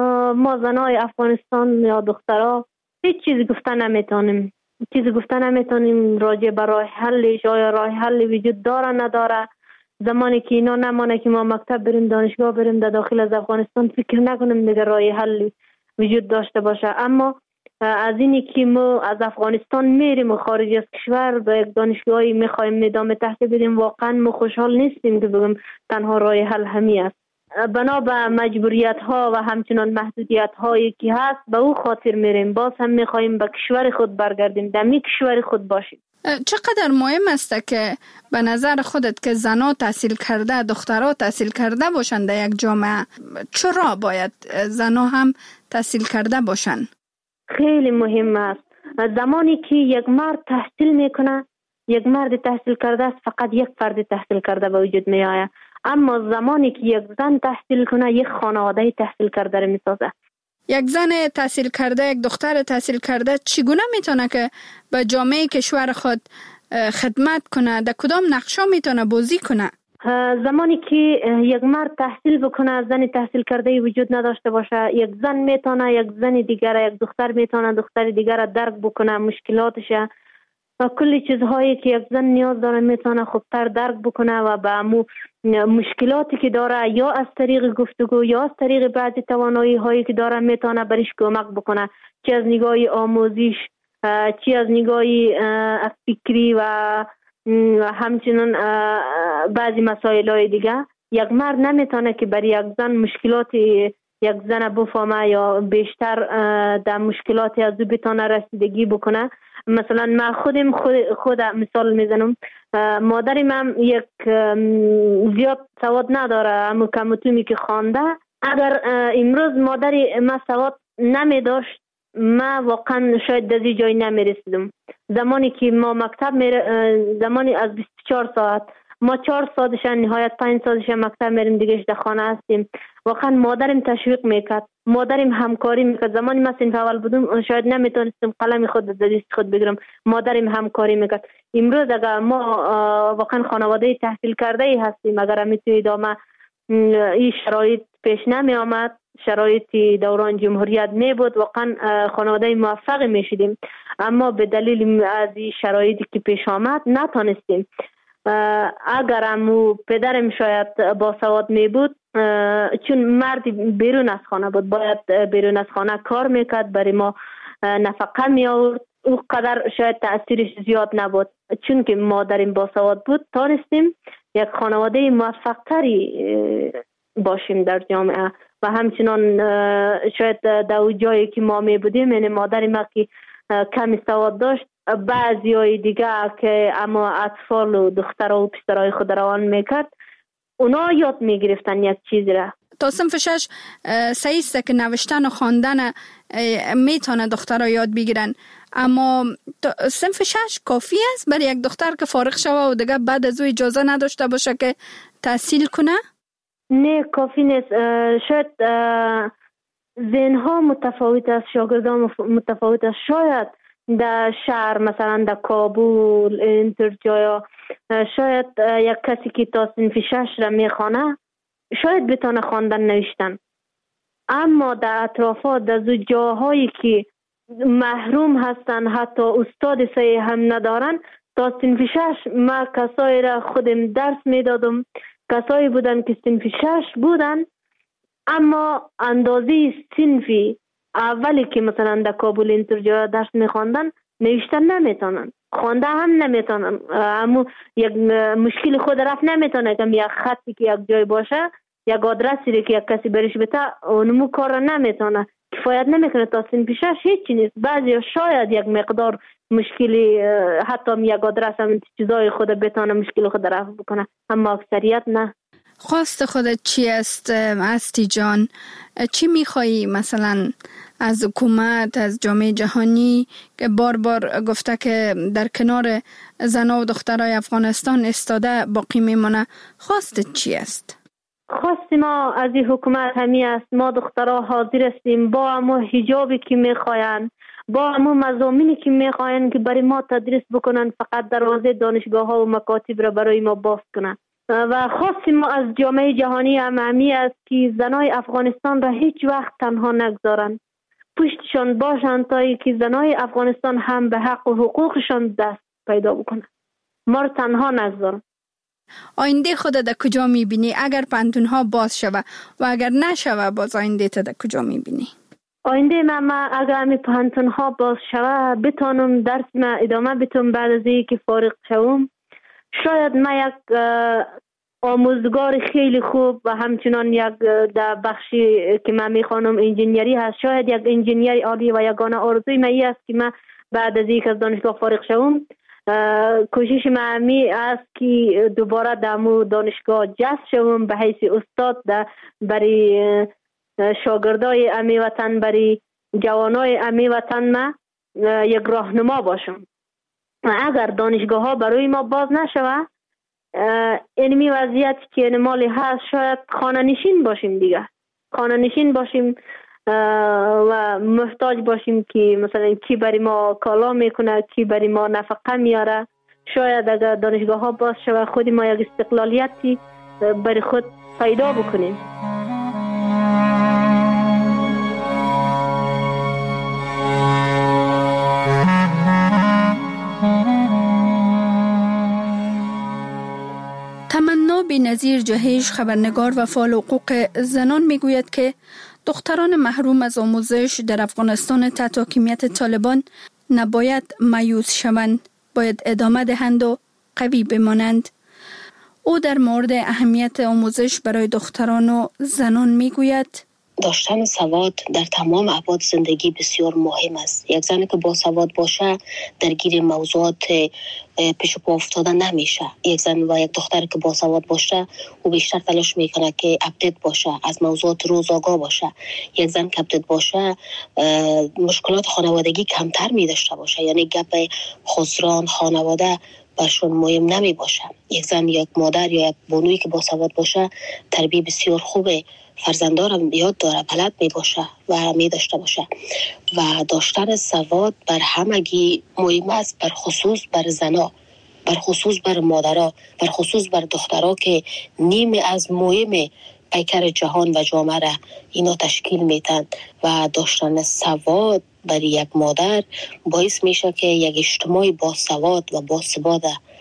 Speaker 7: ما زنای افغانستان یا دخترها هیچ چیزی گفتن نمیتونیم. چیزی گفتن نمیتونیم راجع به راه حلش، آیا راه حل وجود داره نداره. زمانی که اینا نمانه که ما مکتب بریم، دانشگاه بریم در داخل از افغانستان، فکر نکنیم دیگه راه حل وجود داشته باشه. اما از اینی که ما از افغانستان میریم و خارج از کشور به یک دانشگاهی میخوایم ادامه تحصیل بدیم، واقعا ما خوشحال نیستیم که بگم تنها راه حل همین است. بنا به مجبوریت ها و همچنان محدودیت هایی که هست به او خاطر میریم. باز هم میخوایم به کشور خود برگردیم، در می کشور خود باشیم.
Speaker 2: چقدر مهم است که به نظر خودت که زنها تحصیل کرده، دخترها تحصیل کرده باشند در یک جامعه؟ چرا باید زنها هم تحصیل کرده باشند؟
Speaker 7: خیلی مهم است. زمانی که یک مرد تحصیل میکنه، یک مرد تحصیل کرده است، فقط یک فرد تحصیل کرده به وجود می آید. اما زمانی که یک زن تحصیل کنه، یک خانواده تحصیل کرده رو میسازه.
Speaker 2: یک زن تحصیل کرده، یک دختر تحصیل کرده چگونه میتونه که به جامعه کشور خود خدمت کنه؟ در کدام نقشا میتونه بازی کنه؟
Speaker 7: زمانی که یک مرد تحصیل بکنه، زن تحصیل کرده وجود نداشته باشه، یک زن میتونه یک زن دیگر، یک دختر میتونه دختر دیگر درک بکنه، مشکلاتش و کلی چیزهایی که یک زن نیاز داره میتونه خوبتر درک بکنه و به مو مشکلاتی که داره یا از طریق گفتگو یا از طریق بعضی توانایی هایی که داره میتونه برش کمک بکنه، چه از نگاه آموزش، چه از نگاه فکری و همچنین بعضی مسائل های دیگه. یک مرد نمیتونه که برای یک زن مشکلاتی یک زن بفهمه یا بیشتر در مشکلاتی از او بتونه رسیدگی بکنه. مثلا من خودم خود, خود مثال میزنم، مادرم هم یک زیاد سواد نداره، اما کمتومی که خوانده. اگر امروز مادری من سواد نمی داشت، ما واقعا شاید در جای نمی رسیدم. زمانی که ما مکتب میره، زمانی از بیست و چهار ساعت ما چهار ساعتش نهایت پنج ساعتش مکتب میریم، دیگه در خانه هستیم. واقعا مادرم تشویق میکرد، مادرم همکاری میکرد. زمانی من صنف اول بودم شاید نمیتونستم قلم خود در دست خود بگیرم، مادرم همکاری میکرد. امروز اگر ما واقعا خانواده تحصیل کرده ای هستیم، اگر میتونی ادامه این شرایط پیش نمی آمد، شرایط دوران جمهوریت می بود، واقعا خانواده موفق میشدیم. اما به دلیل از این شرایطی که پیش آمد نتونستیم. اگر امو پدرم شاید با سواد می بود، چون مردی بیرون از خانه بود، باید بیرون از خانه کار میکرد، برای ما نفقه می آورد، او قدر شاید تأثیرش زیاد نبود. چون که مادرم با سواد بود، تانستیم یک خانواده موفق تری باشیم در جامعه. و همچنان شاید در جایی که ما می بودیم، یعنی مادرم که کمی سواد داشت، بعضی های دیگه که اما اطفال و دخترها و پسرهای خود روان میکرد، اونا یاد میگرفتن یک چیز را.
Speaker 2: تا صنف شش صحیح است که نوشتن و خواندن میتونه دخترها یاد بگیرن، اما صنف شش کافی است برای یک دختر که فارغ شوه و دیگه بعد از او اجازه نداشته باشه که تحصیل کنه؟
Speaker 7: نه، کافی نیست. شاید ذهنها متفاوت است، شاگردان متفاوت است. شاید در شهر مثلا در کابل اینطور جایا شاید یک کسی که تا صنف شش را میخوانه شاید بتونه خواندن نوشتن، اما در اطرافات در جاهایی که محروم هستن، حتی استاد صحیح هم ندارن، تا صنف شش ما کسایی را خودم درس میدادم، کسایی بودن که صنف شش بودن اما اندازه صنفی اولی که مثلا در کابل اینطور جا درس میخواندن نوشتن نمیتونن، خوانده هم نمیتونن. اما یک مشکل خود رفت نمیتونه که یک خطی که یک جای باشه، یک آدرسی که یک کسی برش بده، اونمو کار نمیتونه کفایت نمیکنه تا سن پیشش هیچ نیست. بعضی شاید یک مقدار مشکلی حتی یک آدرس هم چیزای خود بتانه مشکل خود رفع بکنه، اما اکثریت نه.
Speaker 2: خواست خودت چی است استی جان؟ چی میخوایی مثلا از حکومت، از جامعه جهانی که بار بار گفته که در کنار زنان و دخترای افغانستان استاده باقی میمونه؟ خواستت چی است؟
Speaker 7: خواست ما از این حکومت همی است ما دخترها حاضر هستیم با همو حجابی که میخواین، با همو مضامینی که میخواین که برای ما تدریس بکنن، فقط دروازه دانشگاه ها و مکاتب را برای ما باز کنن. و خواست ما از جامعه جهانی هم همی است که زنای افغانستان را هیچ وقت تنها نگذارن، پشتشان باشن تا ای که زنای افغانستان هم به حق و حقوقشان دست پیدا بکنن، ما را تنها نگذارن.
Speaker 2: آینده خودت در کجا میبینی اگر پانتونها باز شوه و اگر نشوه باز آینده تا در کجا میبینی؟
Speaker 7: آینده من, من اگر همی پانتونها باز شوه بتانم درس من ادامه بتونم، بعد از اینکه فارغ شوم شاید من یک آموزگار خیلی خوب و همچنان یک در بخشی که من میخوانم انجینیری هست، شاید یک انجینیری عالی و یگانه آرزوی من این است که من بعد از اینکه از دانشگاه فارغ شوم کوشش من می است که دوباره دمو دانشگاه جذب شوم به حیث استاد در برای شاگردای امی وطن، برای جوانای امی وطن ما یک راهنما باشم. اگر دانشگاه ها برای ما باز نشوه اینمی وضعیت که نمالی هست شاید خانه نشین باشیم دیگه، خانه نشین باشیم و محتاج باشیم که مثلا کی برای ما کالا میکنه، کی برای ما نفقه میاره. شاید اگر دانشگاه ها باز شوه خودی ما یک استقلالیتی برای خود پیدا بکنیم.
Speaker 2: تمنا بی‌نظیر جهیش، خبرنگار و فعال حقوق زنان، میگوید که دختران محروم از آموزش در افغانستان تحت حاکمیت طالبان نباید مایوس شوند، باید ادامه دهند و قوی بمانند. او در مورد اهمیت آموزش برای دختران و زنان میگوید
Speaker 8: داشتن سواد در تمام ابعاد زندگی بسیار مهم است. یک زنی که با سواد باشه درگیر موضوعات پیش پا افتاده نمیشه. یک زن و یک دختر که با سواد باشه او بیشتر تلاش میکنه که اپدیت باشه، از موضوعات روز آگاه باشه. یک زن که اپدیت باشه مشکلات خانوادگی کمتر میداشته باشه، یعنی گپ خسران خانواده برشون مهم نمی باشه. یک زن یک مادر یا یک بانویی که با سواد باشه تربیت بسیار خوبه، فرزندان یاد داره، بلد می باشه و می داشته باشه. و داشتن سواد بر همگی مهم است، بر خصوص بر زنا، بر خصوص بر مادرها، بر خصوص بر دخترها که نیمه از مهم پیکر جهان و جامعه را اینا تشکیل میتن. و داشتن سواد برای یک مادر باعث میشه که یک اجتماع با سواد و با ثبات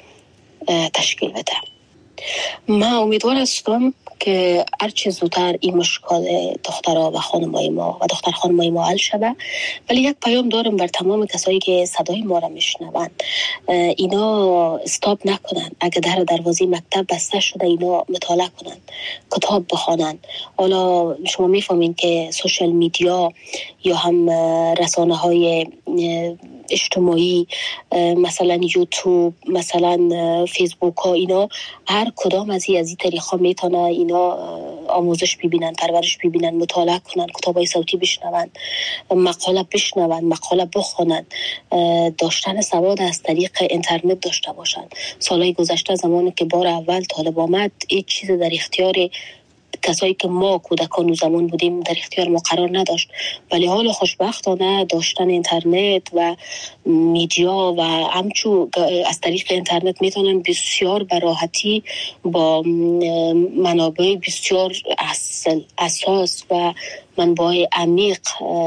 Speaker 8: تشکیل بده. من امیدوار هستم که هرچه زودتر این مشکل دخترها و خانمای ما و دختر خانمای ما حل شده. ولی یک پیام دارم بر تمام کسایی که صدای ما را میشنوند، اینا استاپ نکنن. اگه در دروازه مکتب بسته شده اینا مطالعه کنن، کتاب بخوانن. حالا شما میفهمین که سوشال میدیا یا هم رسانه های اجتماعی مثلا یوتیوب، مثلا فیسبوک ها، اینا هر کدام از این از این طریقا میتونه اینا آموزش ببینن، پرورش ببینن، مطالعه کنن، کتابای صوتی بشنون، مقاله بشنون، مقاله بخونن. داشتن سواد از طریق اینترنت داشته باشن. سالهای گذشته زمانی که بار اول طالب آمد هیچ چیز در اختیار کسایی که ما کودکان و زمان بودیم در اختیار ما قرار نداشت. ولی حالا خوشبختانه داشتن اینترنت و میدیا و همچو از طریق اینترنت میتونن بسیار براحتی با منابع بسیار اصل اساس و منبع عمیق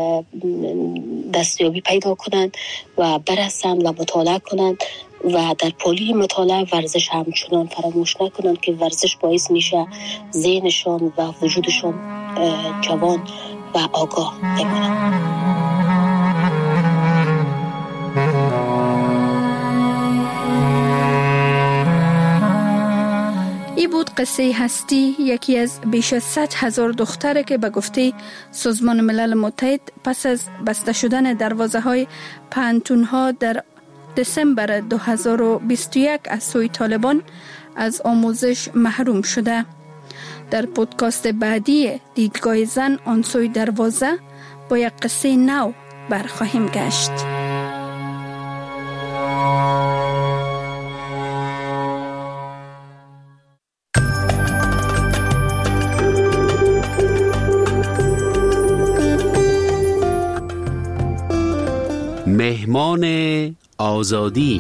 Speaker 8: دستیابی پیدا کنن و برسن و مطالعه کنن. و در پولی مطالعه ورزش همچنان فراموش نکنن که ورزش باعث میشه ذهنشان و وجودشان جوان و آگاه بمانند.
Speaker 2: ای بود قصه هستی، یکی از بیش از صد هزار دختره که به گفته سازمان ملل متحد پس از بسته شدن دروازه های پانتون ها در دسامبر دو هزار و بیست و یک از سوی طالبان از آموزش محروم شده. در پودکاست بعدی دیدگاه زن آن سوی دروازه با یک قصه نو برخواهیم گشت.
Speaker 4: مهمان آزادی.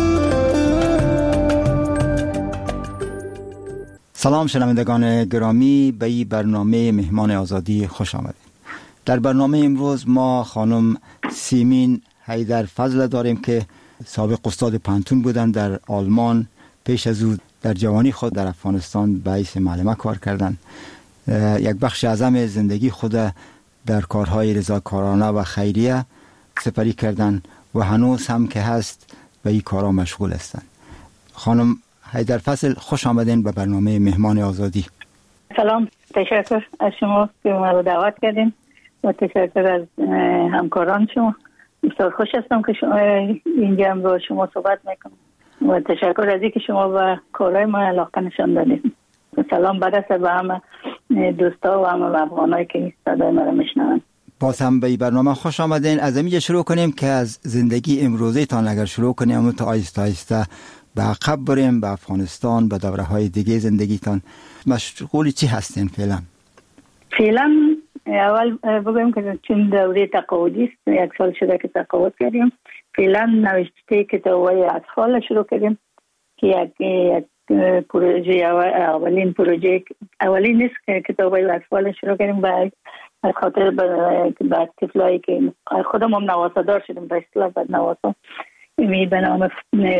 Speaker 9: سلام شنوندگان گرامی، به این برنامه مهمان آزادی خوش آمدید. در برنامه امروز ما خانم سیمین حیدرفضل داریم که سابق استاد پانتون بودند در آلمان. پیش از او در جوانی خود در افغانستان به حیث معلمه کار کردند. یک بخش اعظم زندگی خود در کارهای رضاکارانه و خیریه سپری کردن و هنوز هم که هست به این کارها مشغول هستند. خانم حیدرفضل خوش آمدین به برنامه مهمان آزادی.
Speaker 6: سلام، تشکر از شما که ما رو دعوت کردین و تشکر از همکاران شما. بسیار خوش هستم که شما اینجا هم با شما صحبت میکنم و تشکر از اینکه شما به کارهای ما علاقه نشان دادید. سلام برسه به همه دوستا و همه افغانایی که صدای ما رو میشنون.
Speaker 9: باز هم به این برنامه خوش آمدین. از اینجا شروع کنیم که از زندگی امروزی تان اگر شروع کنیم تا آیسته آیسته به عقب بریم، به افغانستان، به دوره های دیگه زندگیتان. مشغول چی هستین فعلا؟
Speaker 6: فعلا اول بگویم که چون دوره تقاعدی است، یک سال شده که تقاعد کردیم. فعلا نوشته کتاب‌های اطفال شروع کردیم که یک, یک پروژه اولین پروژه اولین نیست که کتاب‌های اطفال شروع کردیم به خاطر بعد طفلایی که خودم هم نواسادار شدیم به اصطلاح بعد نواسا می به نام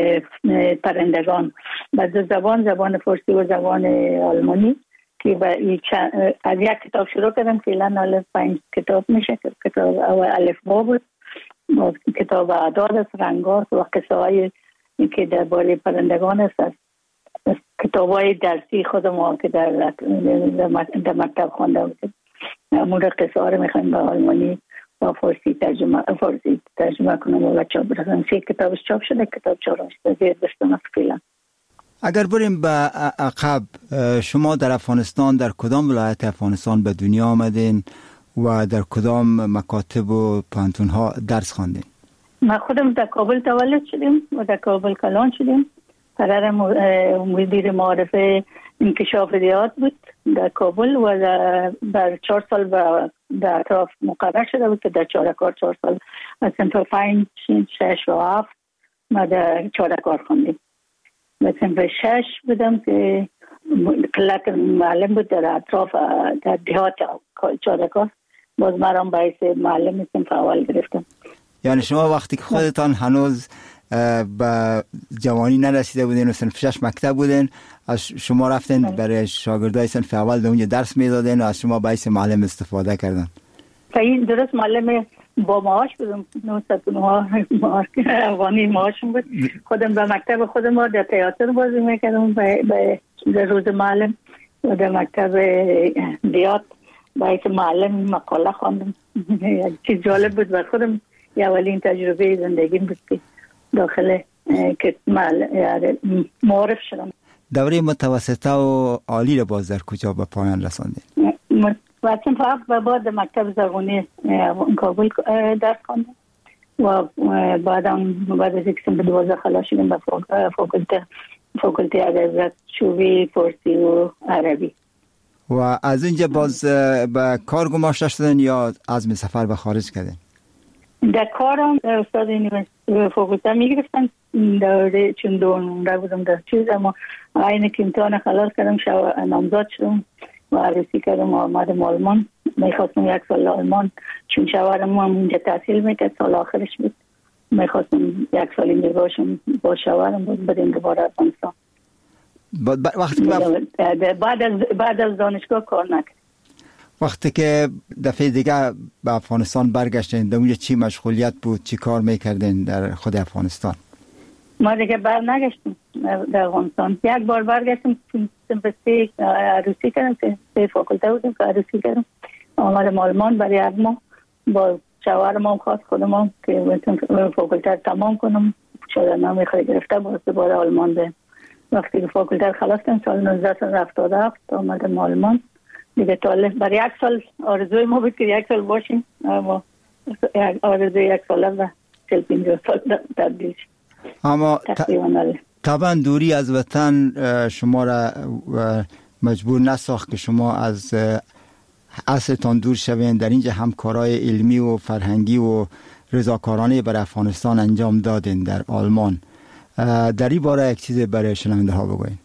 Speaker 6: پرندگان با دو زبان، زبان فارسی و زبان آلمانی که با از یک کتاب شروع کردم. فعلا الف پنج کتاب میشه. کتاب اول الف با بود، کتاب اعداد است، رنگات و قصه های که درباره پرندگان است. کتاب های درسی خودم که در در مکتب خوانده بودیم امور قصه ها رو میخوایم به آلمانی و فارسی ترجمه فارسی ترجمه کنم و چاپ برسن. سه کتابش چاپ شده، کتاب چهارمش زیر دستم است فعلا.
Speaker 9: اگر بریم به عقب، شما در افغانستان در کدام ولایت افغانستان به دنیا آمدین و در کدام مکاتب و پانتون ها درس خواندین؟
Speaker 6: ما خودم در کابل تولد شدیم و در کابل کلان شدیم. پدرم مدیر معارف انکشاف ریاض بود در کابل و در چهار سال در اطراف مقرر شده بود که در چهارکار چهار سال از صنف پنج، شش و هفت ما در چهارکار خوندیم. و صنف شش بودم که قلت معلم بود در اطراف در دیهات چهارکار، باز مرام باعث معلم صنف اول گرفتم.
Speaker 9: یعنی شما وقتی که خودتان هنوز به جوانی نرسیده بودین و صنف شش مکتب بودین، از شما رفتین برای شاگردای صنف اول در اونجا درس میدادین و از شما باعث معلم استفاده کردن؟
Speaker 6: این درست معلم با معاش بودم، نهصد و نه افغانی معاشم بود. خودم به مکتب خودم ما در تئاتر بازی میکردم به روز معلم و در مکتب دیات باعث معلم مقاله خواندم. چیز جالب بود بر خودم، اولین تجربه زندگیم بود که داخل که معارف شدم.
Speaker 9: دوره متوسطه و عالی رو باز در کجا به پایان رساندین؟
Speaker 6: وقتی فقط به بعد مکتب زبانی کابل درس خواندم و بعدم بعد از اینکه به دوازده خلاص شدیم به فاکولته فاکولته ادبیات شعبه فارسی و عربی.
Speaker 9: و از اینجا باز به کار گماشته شدن یا عزم سفر به خارج کردین؟
Speaker 6: در کارم استاد یونیورسیته فاکولته میگرفتن دوره چون دوره بودم در چیز، اما اینه که امتحان خلاص کردم شو نامزد شدم و عروسی کردم و آمدم آلمان. میخواستم یک سال آلمان چون شوهرم هم اینجا تحصیل میکرد، سال آخرش بود. میخواستم یک سال اینجا باشم با شوهرم بود بدیم دوباره افغانستان.
Speaker 9: وقتی
Speaker 6: بعد از بعد از دانشگاه کار نکرد.
Speaker 9: وقتی که دفعه دیگه به افغانستان برگشتین، در اونجا چی مشغولیت بود، چی کار میکردین در خود افغانستان؟
Speaker 6: ما دیگه بر نگشتیم در افغانستان. یک بار برگشتیم سمپستی عروسی کردم، سه فاکولته بودیم که عروسی کردم، آمدم آلمان برای یک ماه با شوهرم هم خواست خودم که فاکولته تمام کنم، شده نامی خواهی گرفته باز دوباره آلمان ده. وقتی که فاکولته خلاص کردم سال نوزده هفتاد و هفت آمدم آلمان دیگه. تا برای یک سال آرزوی ما بود که یک سال باشیم، اما آرزوی یک ساله و چل پینجاه سال تبدیل شد.
Speaker 9: اما طبعا دوری از وطن شما را مجبور نساخت که شما از اصلتان دور شوین. در اینجا همکارای علمی و فرهنگی و رضاکارانه بر افغانستان انجام دادین در آلمان. در این باره یک چیز برای شنونده ها بگوین.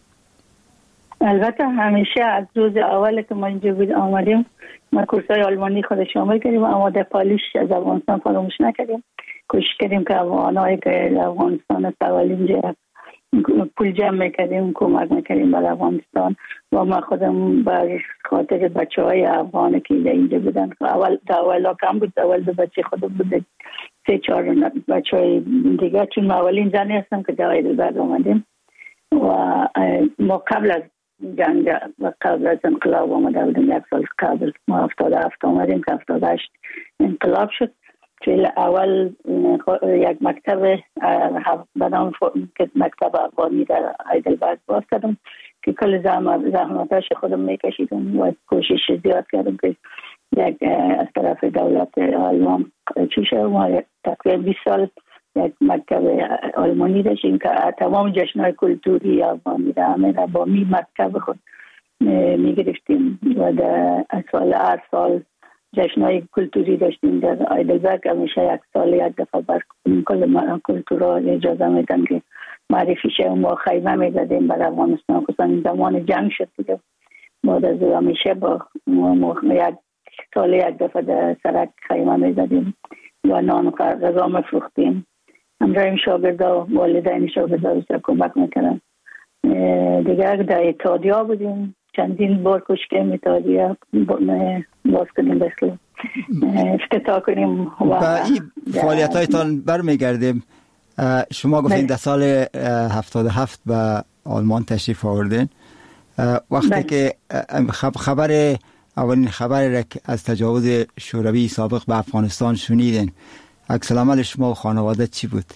Speaker 6: البته همیشه از روز اول که ما اینجا بود آمدیم ما کورسای آلمانی خود شامل کردیم، اما در پالیش از افغانستان فراموش نکردیم. کوشش کردیم که افغانایی که افغانستان سوال اینجا پول جمع میکردیم، کمک میکردیم برای افغانستان. و ما خودم بر خاطر بچه های افغانی که اینجا بودن، اول اول کم بود، اول دو بچه خودم بود، سه چهار بچه های دیگه، چون ما اولین زنی هستم که در هایدلبرگ آمدیم و ما قبل از جنگ و قبل از انقلاب آمده بودیم. یک سال قبل ما هفتاد و هفت آمدیم که هفتاد و هشت انقلاب شد. چون اول یک مکتب بنام که مکتب افغانی در هایدلبرگ باز کردم که کل زحمتاش خودم میکشیدم و کوشش زیاد کردم که یک از طرف دولت آلمان چی شد. ما تقریبا بیست سال یک مکتب آلمانی داشتیم که تمام جشن‌های کلتوری افغانی را همه را با می مکتب خود میگرفتیم و در سال هر سال جشن‌های کلتوری داشتیم در هایدلبرگ. همیشه یک سال یک دفعه بر کل کلتورها اجازه میدن که معرفی شه. ما خیمه میزدیم برای افغانستان، خصوصا زمان جنگ شد دیگه. بعد از همیشه با یک سال یک دفعه در سرک خیمه میزدیم و نان و غذا میفروختیم. همراهیم شاگردا و والدین شاگردا بسیار کمک میکنن دیگه. در اتحادیه بودیم، چندین بار کوشش کردیم اتحادیه باز کنیم، بسیار افتتاح کنیم.
Speaker 9: و این فعالیت هایتان برمیگردیم. شما گفتین در سال هفتاد و هفت به آلمان تشریف آوردین. وقتی بله. که خبر اولین خبر را از تجاوز شوروی سابق به افغانستان شنیدین، عکس العمل شما و خانواده چی بود؟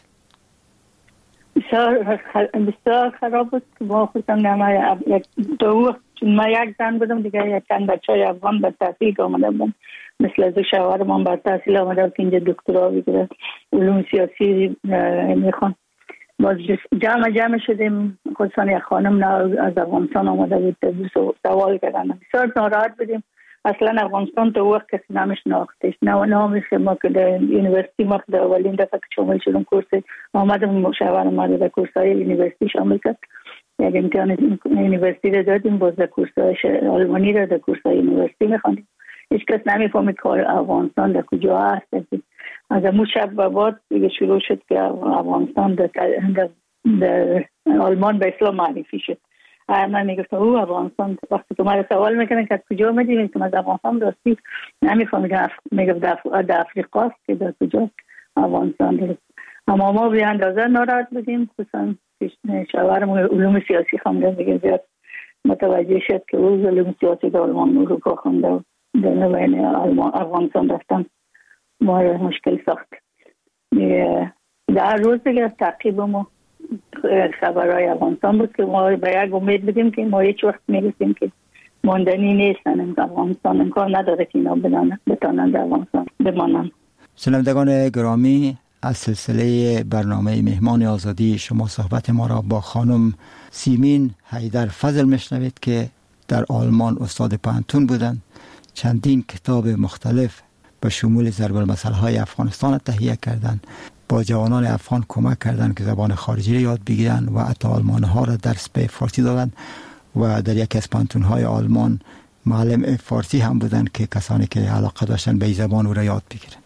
Speaker 6: بسیار بسیار خراب بود. ما خودم نما یک دو چون ما یک زن بودم دیگه، یک چند بچهای افغان به تحصیل آمده بودن، مثل از شوهرم به تحصیل آمده بود که اینجا دکترا بگیره، علوم سیاسی میخوان. باز جمع جمع شدیم، خصوصا یک خانم از افغانستان آمده بود، سوال کردن. بسیار ناراحت بودیم. اصلا افغانستان تو وقت کسی نامش ناختش، نه نامش ما که در یونیورسیتی ما در اولین دفعه که شامل شدم کورس آمدم، مشاور ما در کورسای یونیورسیتی شامل کرد. یک امتحان یونیورسیتی رو دادیم، باز در کورسای آلمانی رو در کورسای یونیورسیتی میخواندیم. هیچ کس نمیفهمید که افغانستان در کجا هست. از امو شب و بعد دیگه شروع شد که افغانستان در, در, در آلمان به اسلام معرفی شد. من میگفتم او افغانستان، وقتی که من سوال میکنن که کجا میدیم که از افغانستان راستی نمیفهمیدم، میگفت در افریقا که در کجا افغانستان دارد. اما ما به اندازه ناراحت بودیم، خصوصا شوهرم علوم سیاسی خونده دیگه زیاد متوجه شد که او علوم سیاسی در آلمان اروپا خونده و در نوین افغانستان رفتن ما مشکل ساخت. در روز دیگه تعقیب ما خبرهای افغانستان بود که ما به یک امید بودیم که ما هیچ وقت میرسیم که ماندنی نیستن. افغانستان امکان نداره که اینا بتانند افغانستان بمانند.
Speaker 9: شنوندگان گرامی، از سلسله برنامه مهمان آزادی شما صحبت ما را با خانم سیمین حیدر فضل میشنوید که در آلمان استاد پانتون بودند. چندین کتاب مختلف به شمول ضرب المثل های افغانستان تهیه کردند، با جوانان افغان کمک کردند که زبان خارجی را یاد بگیرند و حتی آلمان ها را درس به فارسی دادند و در یکی از پانتون های آلمان معلم فارسی هم بودند که کسانی که علاقه داشتن به زبان او را یاد بگیرند.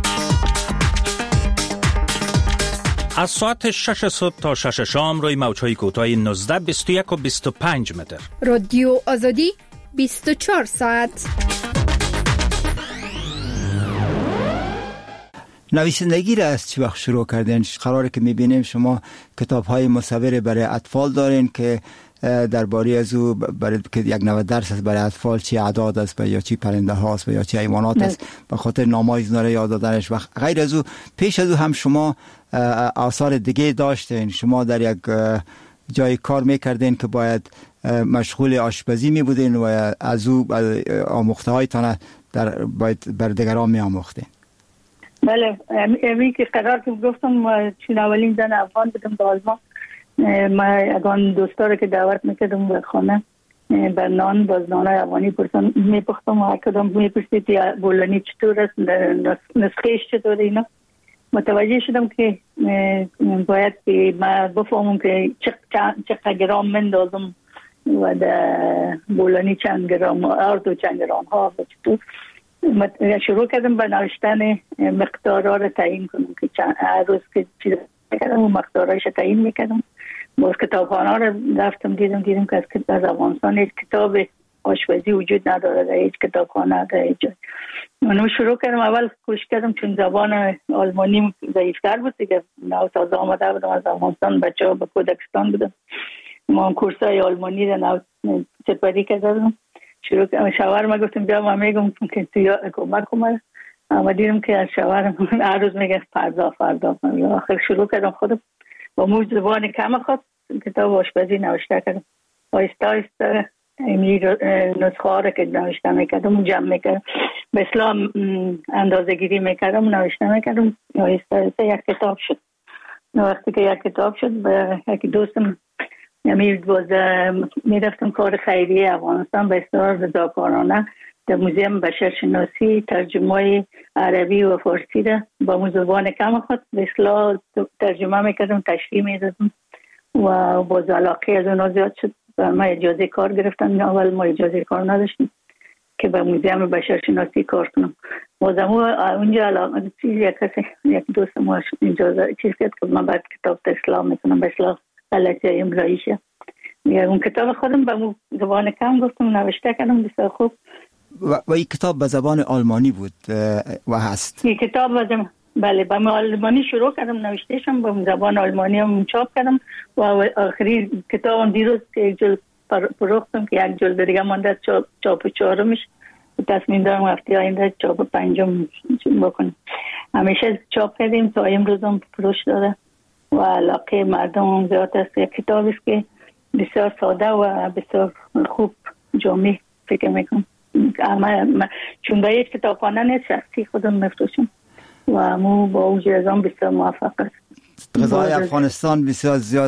Speaker 10: از ساعت شش صبح تا شش شام روی موج‌های کوتاه نوزده، بیست و یک و بیست و پنج متر.
Speaker 2: رادیو آزادی بیست و چهار ساعت.
Speaker 9: نویسندگی را از چه وقت شروع کردین؟ قراره که میبینیم شما کتاب های مصور برای اطفال دارین که درباره از او برای که یک نود درس است برای اطفال، چی اعداد است یا چی پرنده هاست یا چی حیوانات است، به خاطر نامای زناره یاد دادنش. و غیر از او پیش از او هم شما آثار دیگه داشتین. شما در یک جای کار میکردین که باید مشغول آشپزی می بودین و از او آموخته هایتان در باید بر دیگران می آموختین.
Speaker 6: بله، امی که قرار که گفتم چون اولین زن افغان بودم در آلمان، ما اگان دوستا رو که دعوت میکردم به خانه به نان باز نان افغانی پرسان میپختم و کدام میپرسید یا بولانی چطور است، نسخهش چطور اینا. متوجه شدم که باید که ما بفهمم که چقدر گرام مندازم و در بولانی چند گرام ارد و چند گرام ها و چطور. شروع کردم به نوشتن مقدارها رو تعیین کنم که چند روز که چیز میکردم و مقدارهایش تعیین میکردم. باز کتابخانه رو رفتم دیدم دیدم که از افغانستان هیچ کتاب آشپزی وجود نداره در هیچ کتابخانه در هیچ جای. من شروع کردم، اول کوشش کردم چون زبان آلمانی ضعیفتر بود دیگه، نو تازه آمده بودم از افغانستان، بچه ها به کودکستان بودم، ما هم کورسای آلمانی رو نو سپری کردم. شروع کردم شوهر ما گفتم بیا ما میگم که تو کمک کنم، اما دیدم که از شوهر هر روز میگه فردا فردا فردا. آخر شروع کردم خودم با موج زبان کم خود کتاب آشپزی نوشته کردم. آیسته آیسته این نسخه ها رو که نوشته میکردم جمع میکردم، به اسلام اندازه گیری میکردم نوشته میکردم، آیسته آیسته یک کتاب شد. وقتی که یک کتاب شد به یکی دوستم امید باز میرفتم کار خیریه افغانستان به اصطلاح رضاکارانه در موزیم بشرشناسی ترجمه عربی و فارسی را با زبان کم خود به اصطلاح ترجمه میکردم، تشریح میدادم و باز علاقه از اونا زیاد شد. ما اجازه کار گرفتن، اول ما اجازه کار نداشتیم که به موزیم بشرشناسی کار کنم. بازم اونجا علاقه چیز یک کسی یک دوست ما اجازه چیز کرد که من بعد کتاب اسلام میکنم به اصطلاح غلطی املاییشه. اون کتاب خودم به زبان کم گفتم نوشته کردم بسیار خوب.
Speaker 9: و, و این کتاب به زبان آلمانی بود و هست؟ این
Speaker 6: کتاب به بله به آلمانی شروع کردم نوشتهشم، به زبان آلمانی هم چاپ کردم و آخری کتابم دیروز که یک جلد فروختم که یک جلد دیگه مانده چاپ, چاپ چهارمش، تصمیم دارم هفته آینده چاپ پنجم بکنم. همیشه چاپ کردیم تا امروز هم فروش داره و علاقه مردم هم زیاد است. یک کتاب است که بسیار ساده و بسیار خوب جامع فکر میکنم. اما چون به یک کتابخانه نیست، شخصی خودم میفروشم و مو با وجود از آن بسیار موفق است.
Speaker 9: غذای افغانستان بسیار زیاد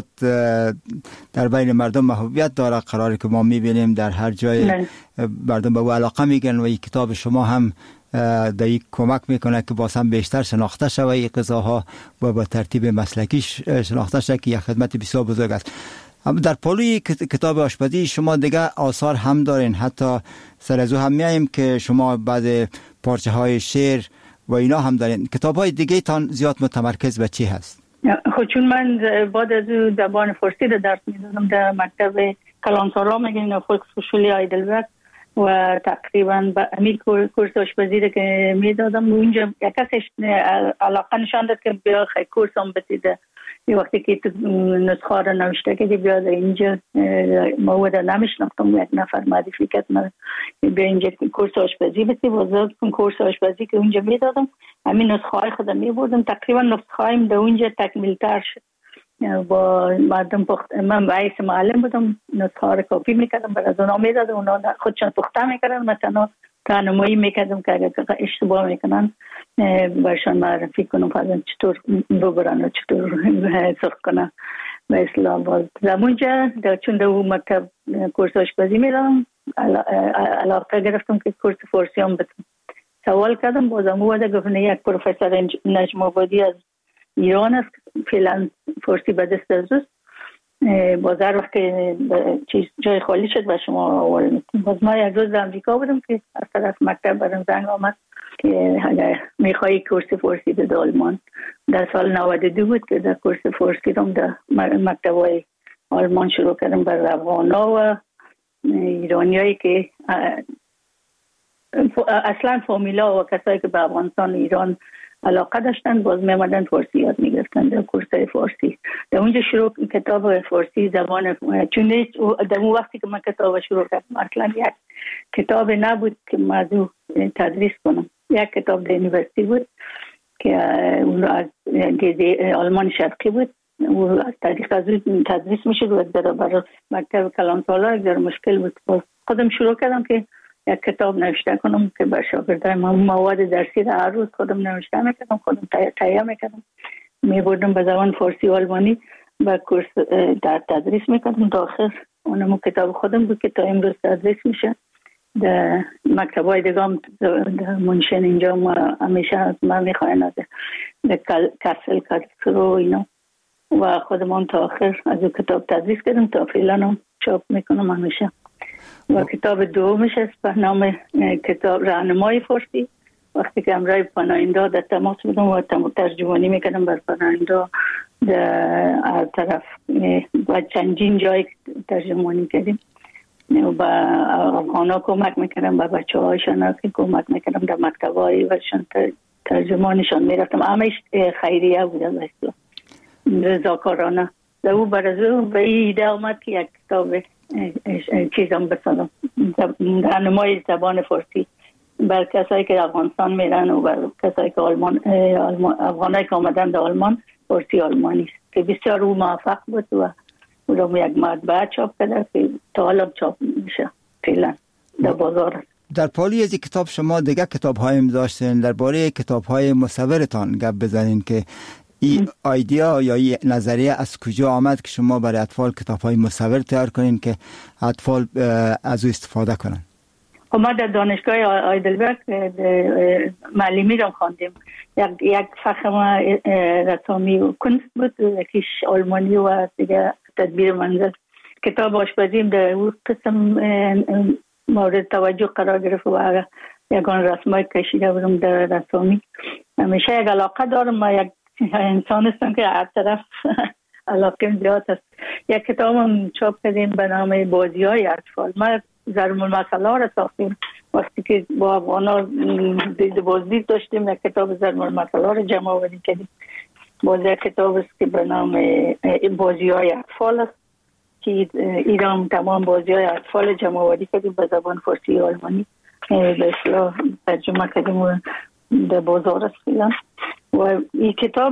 Speaker 9: در بین مردم محبوبیت داره، قراره که ما میبینیم در هر جای نه. مردم به او علاقه میگن و این کتاب شما هم در این کمک میکنه که باز هم بیشتر شناخته شوه این غذاها و با ترتیب مسلکی شناخته شوه که یک خدمت بسیار بزرگ است. در پالوی کتاب آشپزی شما دیگه آثار هم دارین، حتی سر از او هم میاییم که شما بعد پارچه های شعر و اینا هم دارین. کتاب های دیگه تان زیاد متمرکز به چی هست؟
Speaker 6: خود چون من بعد از او زبان فارسی رو درس میدادم در مکتب کلانسارا میگن فولکسهوشولی هایدلبرگ و تقریبا به امیر کورس آشپزی رو که میدادم اونجا یک کسش علاقه نشان داد که بیا خیلی کورس هم بسیده. یه وقتی که تو نسخه رو نوشته که بیا اینجا مواد نمیشناختم، یک نفر معرفی کرد من بیا اینجا کورس آشپزی بسی بازار کن کورس آشپزی که اونجا میدادم. همین نسخه های خودم میبردم، تقریبا نسخه هایم در اونجا تکمیل تر شد با مردم پخت. من باعث معلم بودم، نسخه ها رو کپی میکردم برای از اونا میدادم، اونا خودشان پخته میکردن، مثلا راهنمایی میکردم که اگر اشتباه میکنن برشان معرفی کنم فرضاً چطور ببرن و چطور سرخ کنن به اصطلاح. باز زمونجا چون در مکتب کورس آشپزی میرم علاقه گرفتم که کورس فارسی هم بتونم. سوال کردم بازم او ده گفتن یک پروفسور نجم آبادی از ایران است، فعلا فارسی به دست از اوست، باز هر وقت چیز جای خالی شد و شما آواره میتونم. باز ما یک روز در امریکا بودم که از طرف مکتب برم زنگ آمد که اگر میخوایی کورس فارسی به آلمان. در سال نود و دو بود که در کورس فارسی رو در مکتب های آلمان شروع کردم بر افغانا و ایرانی هایی که اصلا فامیلا و کسایی که به افغانستان ایران علاقه داشتن باز میامدن فارسی یاد میگرفتن در کورسای فارسی. در اونجا شروع کتاب فارسی زبان، چون در اون وقتی که من کتاب شروع کردم اصلا یک کتاب نبود که موضوع تدریس کنم. یک کتاب در یونیورسیتی بود که اون از آلمان شرقی بود، و از طریق از تدریس میشد و در برای مکتب کلان سالار در مشکل بود. باز خودم شروع کردم که یک کتاب نوشته کنم که بر شاگردای من مواد درسی را هر روز خودم نوشته میکردم، خودم تهیه میکردم، میبردم به زبان فارسی و آلمانی و کورس در تدریس میکردم تا آخر اونم کتاب خودم بود که تا امروز تدریس میشه. در مکتبای دیگه هم در منشن اینجا ما همیشه از من میخواین از کسل کسل و اینا و خودم هم تا آخر از اون کتاب تدریس کردم تا فعلا هم چاپ میکنم همیشه. و کتاب دومش است به نام کتاب راهنمای فارسی. وقتی که امرای پناهنده در تماس بودم و ترجمانی میکردم بر پناهنده در هر طرف و چندین جای ترجمانی کردیم و با افغانا کمک میکردم، با بچه هایشان کمک میکردم در مکتب های وشان ترجمانشان میرفتم. همش خیریه بودم اصلا رضاکارانه. در او برازو به ایده آمد که یک کتاب چیزم بسازم، راهنمای زبان فارسی بر کسایی که افغانستان میرن و بر کسایی که آلمان افغانایی که آمدن در آلمان فارسی آلمانی است که بسیار او موفق بود و اونم یک مطبعه چاپ کرده که تا حالا چاپ میشه فعلا در بازار.
Speaker 9: در پالی از کتاب شما دیگه کتاب هایم داشتین، درباره کتاب های مصورتان گپ بزنین که این ایده یا این نظریه از کجا آمد که شما برای اطفال کتاب های مصور تیار کنین که اطفال از او استفاده کنن؟
Speaker 6: ما در دانشگاه آیدلبرگ معلمی را خواندیم. یک یک فخم رسامی و کنست بود، یکیش آلمانی و دیگه تدبیر منزل. کتاب آشپزیم در اون قسم مورد توجه قرار گرفت و یکان رسمای کشیده بودم در رسامی. همیشه یک علاقه دارم، ما یک انسان هستم که هر طرف علاقه زیاد است. یک کتاب هم چاپ کردیم به نام بازی های اطفال. ما ضرب المثل را ساختیم وقتی که با افغانا دید بازدید داشتیم. یک کتاب ضرب المثل را جمع آوری کردیم. باز یک کتاب است که به نام بازی های اطفال است که ایران تمام بازی های اطفال جمع آوری کردیم به زبان فارسی و آلمانی به اصطلاح ترجمه کردیم و در بازار است فعلا. و این کتاب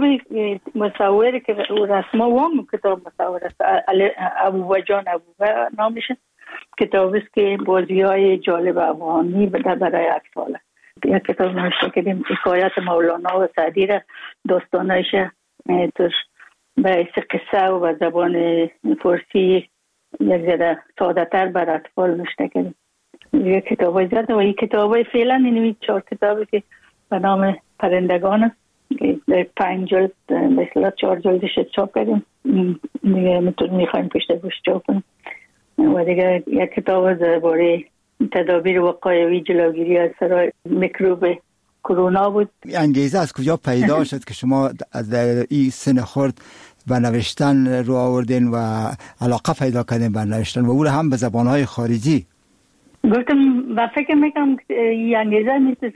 Speaker 6: مصوری که رسما وام کتاب مصور است، ابو جان ابو نامشه. کتاب است که بازی های جالب افغانی برای اطفال است. یک کتاب نوشته کردیم حکایت مولانا و سعدی را داستانایش توش به قصه و به زبان فارسی یک ذره ساده تر بر اطفال نوشته کردیم. یک کتاب زیاد و این کتاب فعلا این چهار کتابی که به نام پرندگان است که در پنج جلد به اصطلاح چهار جلدش چاپ کردیم. دیگه میخوایم پشت گوش چاپ کنیم. و دیگه یک کتاب درباره تدابیر وقایوی جلوگیری از سرای میکروب کرونا بود.
Speaker 9: انگیزه از کجا پیدا شد که شما از این سن خرد به نوشتن رو آوردین و علاقه پیدا کردین به نوشتن و او هم به زبانهای خارجی؟
Speaker 6: گفتم و فکر میکنم این انگیزه نیست.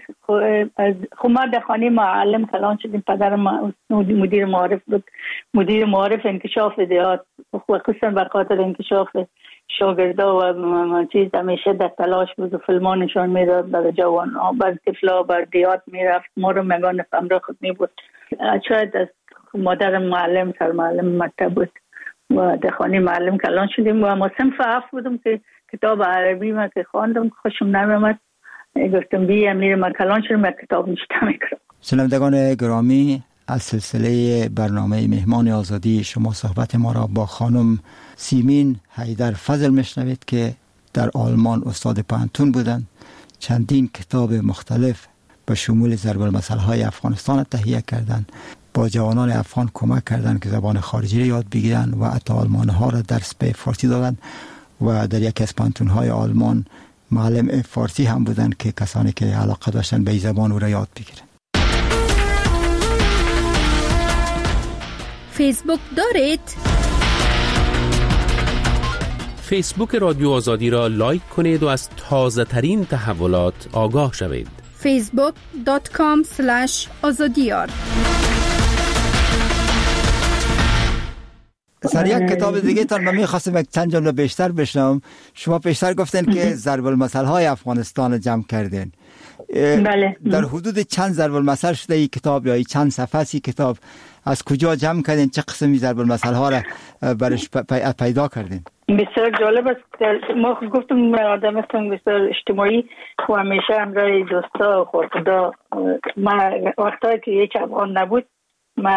Speaker 6: خب ما در خانه معلم کلان شدیم. پدرم مدیر معارف بود، مدیر معارف انکشاف دیات و خصوصا به خاطر انکشاف شاگردا و چیز همیشه در تلاش بود و فیلم‌ها نشان میداد برای جوان ها، بر طفلا بر دیات میرفت. ما رو مگان همراه خود می بود. شاید از مادرم معلم سر معلم مکتب بود و در خانه معلم کلان شدیم و ما صنف هفت بودم که کتاب عربی ما که خواندم خوشم نمیامد. گفتم بیا میرم من کلان شدم یک کتاب نوشته میکنم.
Speaker 9: شنوندگان گرامی، از سلسله برنامه مهمان آزادی شما صحبت ما را با خانم سیمین حیدر فضل میشنوید که در آلمان استاد پانتون بودند. چندین کتاب مختلف به شمول ضرب المثل‌های افغانستان تهیه کردند. با جوانان افغان کمک کردند که زبان خارجی را یاد بگیرند و حتی آلمان‌ها را درس به فارسی دادند و در یکی از پانتون‌های آلمان معلم فارسی هم بودند که کسانی که علاقه داشتن به این زبان او را یاد بگیرند.
Speaker 2: فیسبوک دارید؟
Speaker 4: فیسبوک رادیو آزادی را لایک کنید و از تازه ترین تحولات آگاه شوید.
Speaker 2: فیسبوک دات کام سلش آزادیار.
Speaker 9: سر یک کتاب دیگه تان من می‌خواستم یک چند جمله بیشتر بشنوم. شما بیشتر گفتین که ضرب المثل های افغانستان جمع کردین.
Speaker 6: بله.
Speaker 9: در حدود چند ضرب المثل شده این کتاب یا چند صفحه ای کتاب؟ از کجا جمع کردین؟ چه قسمی ضرب المثل ها را برش پیدا کردین؟
Speaker 6: بسیار جالب است. ما گفتم آدم هستم بسیار اجتماعی و همیشه همراه دوستا و خورخدا. ما وقتایی که یک افغان نبود ما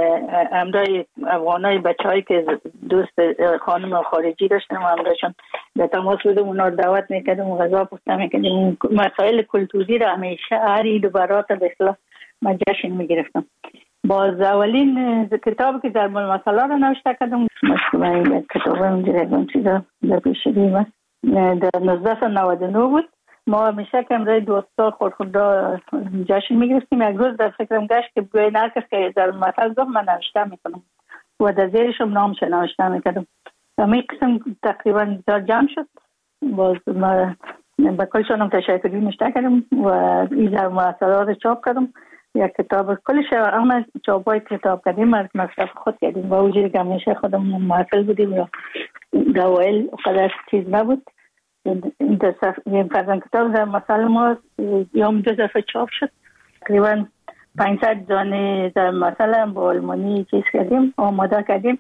Speaker 6: همراه افغانای بچه هایی که دوست خانم خارجی داشتم و همراهشون به تماس بودم، اونا رو دعوت میکردم و غذا پخته میکردم. مسائل کلتوری را همیشه هر عید و برات به اصطلاح من جشن میگرفتم. باز اولین کتابی که ضرب المثل را نوشته کردم مشکومه کتاب اونجا چیزا در پیشگیم است در نوزده نود و نه بود. ما همیشه که امروز دوستا خورخدا جشن میگرفتیم. یک روز در فکرم گشت که بگوین هر کس که ضرب المثل گفت من نوشته میکنم و در زیرشم نامش نوشته میکردم. همین قسم تقریبا زار جمع شد. باز ما با کلشانم تشکری نوشته کردم و این ضرب المثل را چاپ کردم. یک کتاب کلش اما چاپای کتاب کردیم از مصرف خود کردیم با وجودی که همیشه خودم محفل بودیم یا دوائل قدر چیز نبود. این فرزن کتاب در مثال ما یوم دو دفعه چاپ شد. تقریبا پانصد دانه در مثال هم با آلمانی چیز کردیم آماده کردیم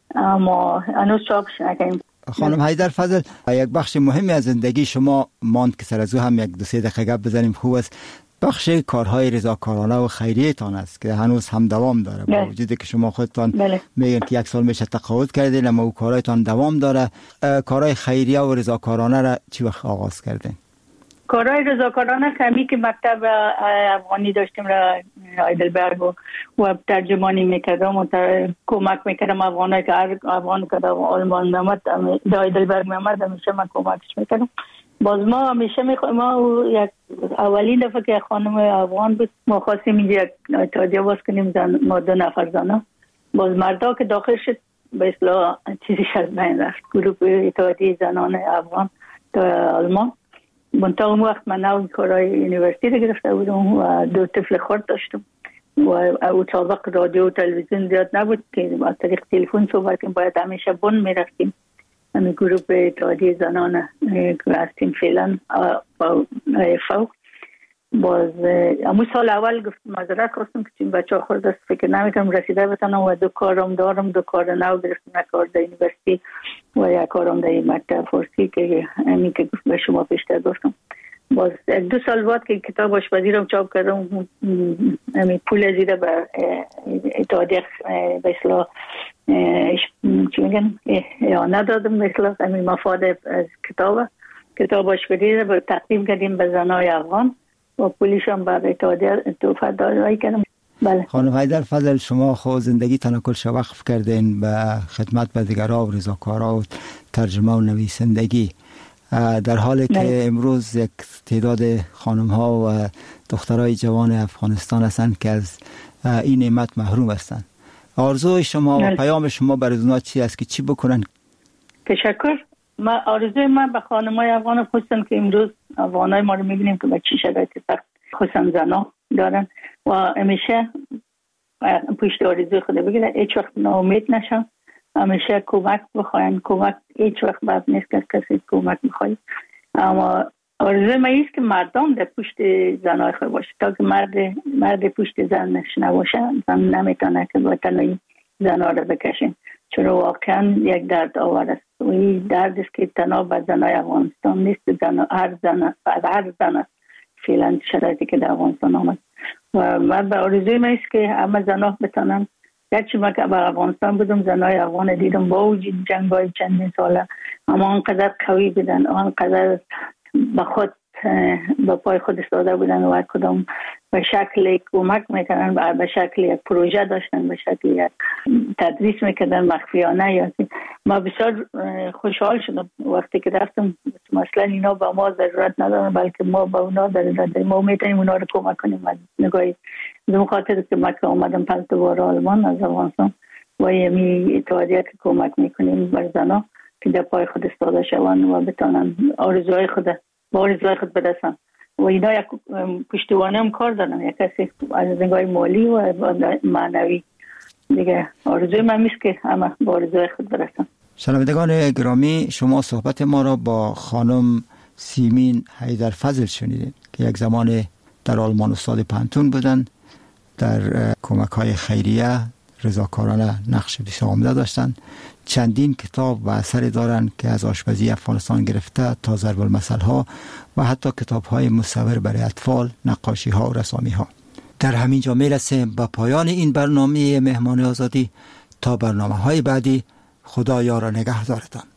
Speaker 6: اما هنوز چاپش نکردیم.
Speaker 9: خانم حیدر فضل، یک بخش مهمی از زندگی شما ماند که سر از او هم یک دو سه دقیقه گپ بزنیم خوب است. بخش کارهای رضاکارانه و خیریه تان است که هنوز هم دوام داره با وجودی که شما خودتان میگن که یک سال میشه تقاعد کردین اما او کارهایتان دوام داره. کارهای خیریه و رضاکارانه را چی وقت آغاز کردین؟
Speaker 6: کارهای رضاکارانه کمی که مکتب افغانی داشتیم را هایدلبرگ و ترجمانی میکردم و کمک میکردم افغانایی که هر افغان که آلمان میامد در هایدلبرگ میامد همیشه من کمکش میکردم. باز ما همیشه میخوایم ما یک اولین دفعه که خانم افغان بود ما خواستیم اینجا یک اتحادیه باز کنیم زن ما دو نفر زنه. باز مردا که داخل شد به اصطلاح چیزی از بین رفت گروه اتحادیه زنان افغان تا آلمان. منطقه اون وقت من نو کارهای یونیورسیتی رو گرفته بودم و دو طفل خرد داشتم و او سابق رادیو و تلویزیون زیاد نبود که با طریق تلفن صحبت کنیم. باید همیشه بن میرفتیم همین گروه اتحادیه زنان که هستیم فعلا با فوق. باز امو سال اول گفت معذرت خواستم که چون بچه ها خورد است فکر نمیکنم رسیده بتانم و دو کارم دارم دو کار نو گرفتم یک کار در یونیورسیتی و یک کارم در مکتب فارسی که همین که به شما پیشتر گفتم. باز یک دو سال بعد که کتاب آشپزی رو چاپ کردم همین پول زیده به اتحادیه به اصلاح چی میگن اعانه دادم مثلا همین مفاد از کتاب کتاب آشپزی رو تقدیم کردیم به زنای افغان و پولیش هم بر اتحادیه توفه دادایی کردم. بله.
Speaker 9: خانم حیدر فضل، شما خود زندگی تان کلش وقف کردین به خدمت به دیگرها و رضاکارها و ترجمه و نویسندگی در حالی که بله. امروز یک تعداد خانم ها و دخترای جوان افغانستان هستند که از این نعمت محروم هستند. آرزوی شما و پیام شما برای اونا چی است که چی بکنن؟
Speaker 6: تشکر. ما آرزوی من به خانمای افغان خصوصا که امروز افغانای ما رو میبینیم که به چی شرایط سخت خصوصا زنا دارن و همیشه پشت آرزوی خود بگیرن، هیچ وقت ناامید نشن، همیشه کمک بخواین. کمک هیچ وقت بد نیست که کسی کمک میخواید. اما آرزوی من ایست که مردم در پشت زنای خود باشه تا که مرد مرد پشت زنش نباشه زن نمیتونه که با تنهایی زنها رو بکشین، چون واقعا یک درد آور است و این درد است که تنها به زنای افغانستان نیست، زن هر زن هر زن فعلا شرایطی که در افغانستان آمد و من به آرزوی من ایست که همه زنها بتونن. گرچه من که به افغانستان بودم زنای افغان دیدم با وجود جنگ‌های چندین ساله اما آنقدر قوی بودن، آنقدر به خود با پای خود ایستاده بودن و هر کدام به شکل کمک میکنن و به شکل یک پروژه داشتن، به شکل یک تدریس میکردن مخفیانه. یا ما بسیار خوشحال شدم وقتی که رفتم. مثلا اینا با ما ضرورت ندارن بلکه ما با اونا ضرورت داریم، ما میتونیم اونا رو کمک کنیم. نگاهی به خاطر که ما که اومدم پنج بار آلمان از افغانستان و یمی اتحادیه که کمک میکنیم بر زنا که در پای خود ایستاده شوند و بتونن آرزوهای خود با آرزوهای خود برسن. و اینا یک پشتوانه هم کار دارن، یک کسی از نگاه مالی و معنوی. دیگه آرزوی من میست که همه با آرزوی خود برسن.
Speaker 9: شنوندگان گرامی، شما صحبت ما را با خانم سیمین حیدرفضل شنیدید که یک زمان در آلمان استاد پانتون بودند، در کمک های خیریه رضاکارانه نقش بسیار عمده داشتند. چندین کتاب و اثری دارند که از آشپزی افغانستان گرفته تا ضرب المثل ها و حتی کتاب های مصور برای اطفال، نقاشی ها و رسامی ها. در همین جا میرسیم به پایان این برنامه مهمان آزادی. تا برنامه های بعدی، خدا یار و نگهدارتان.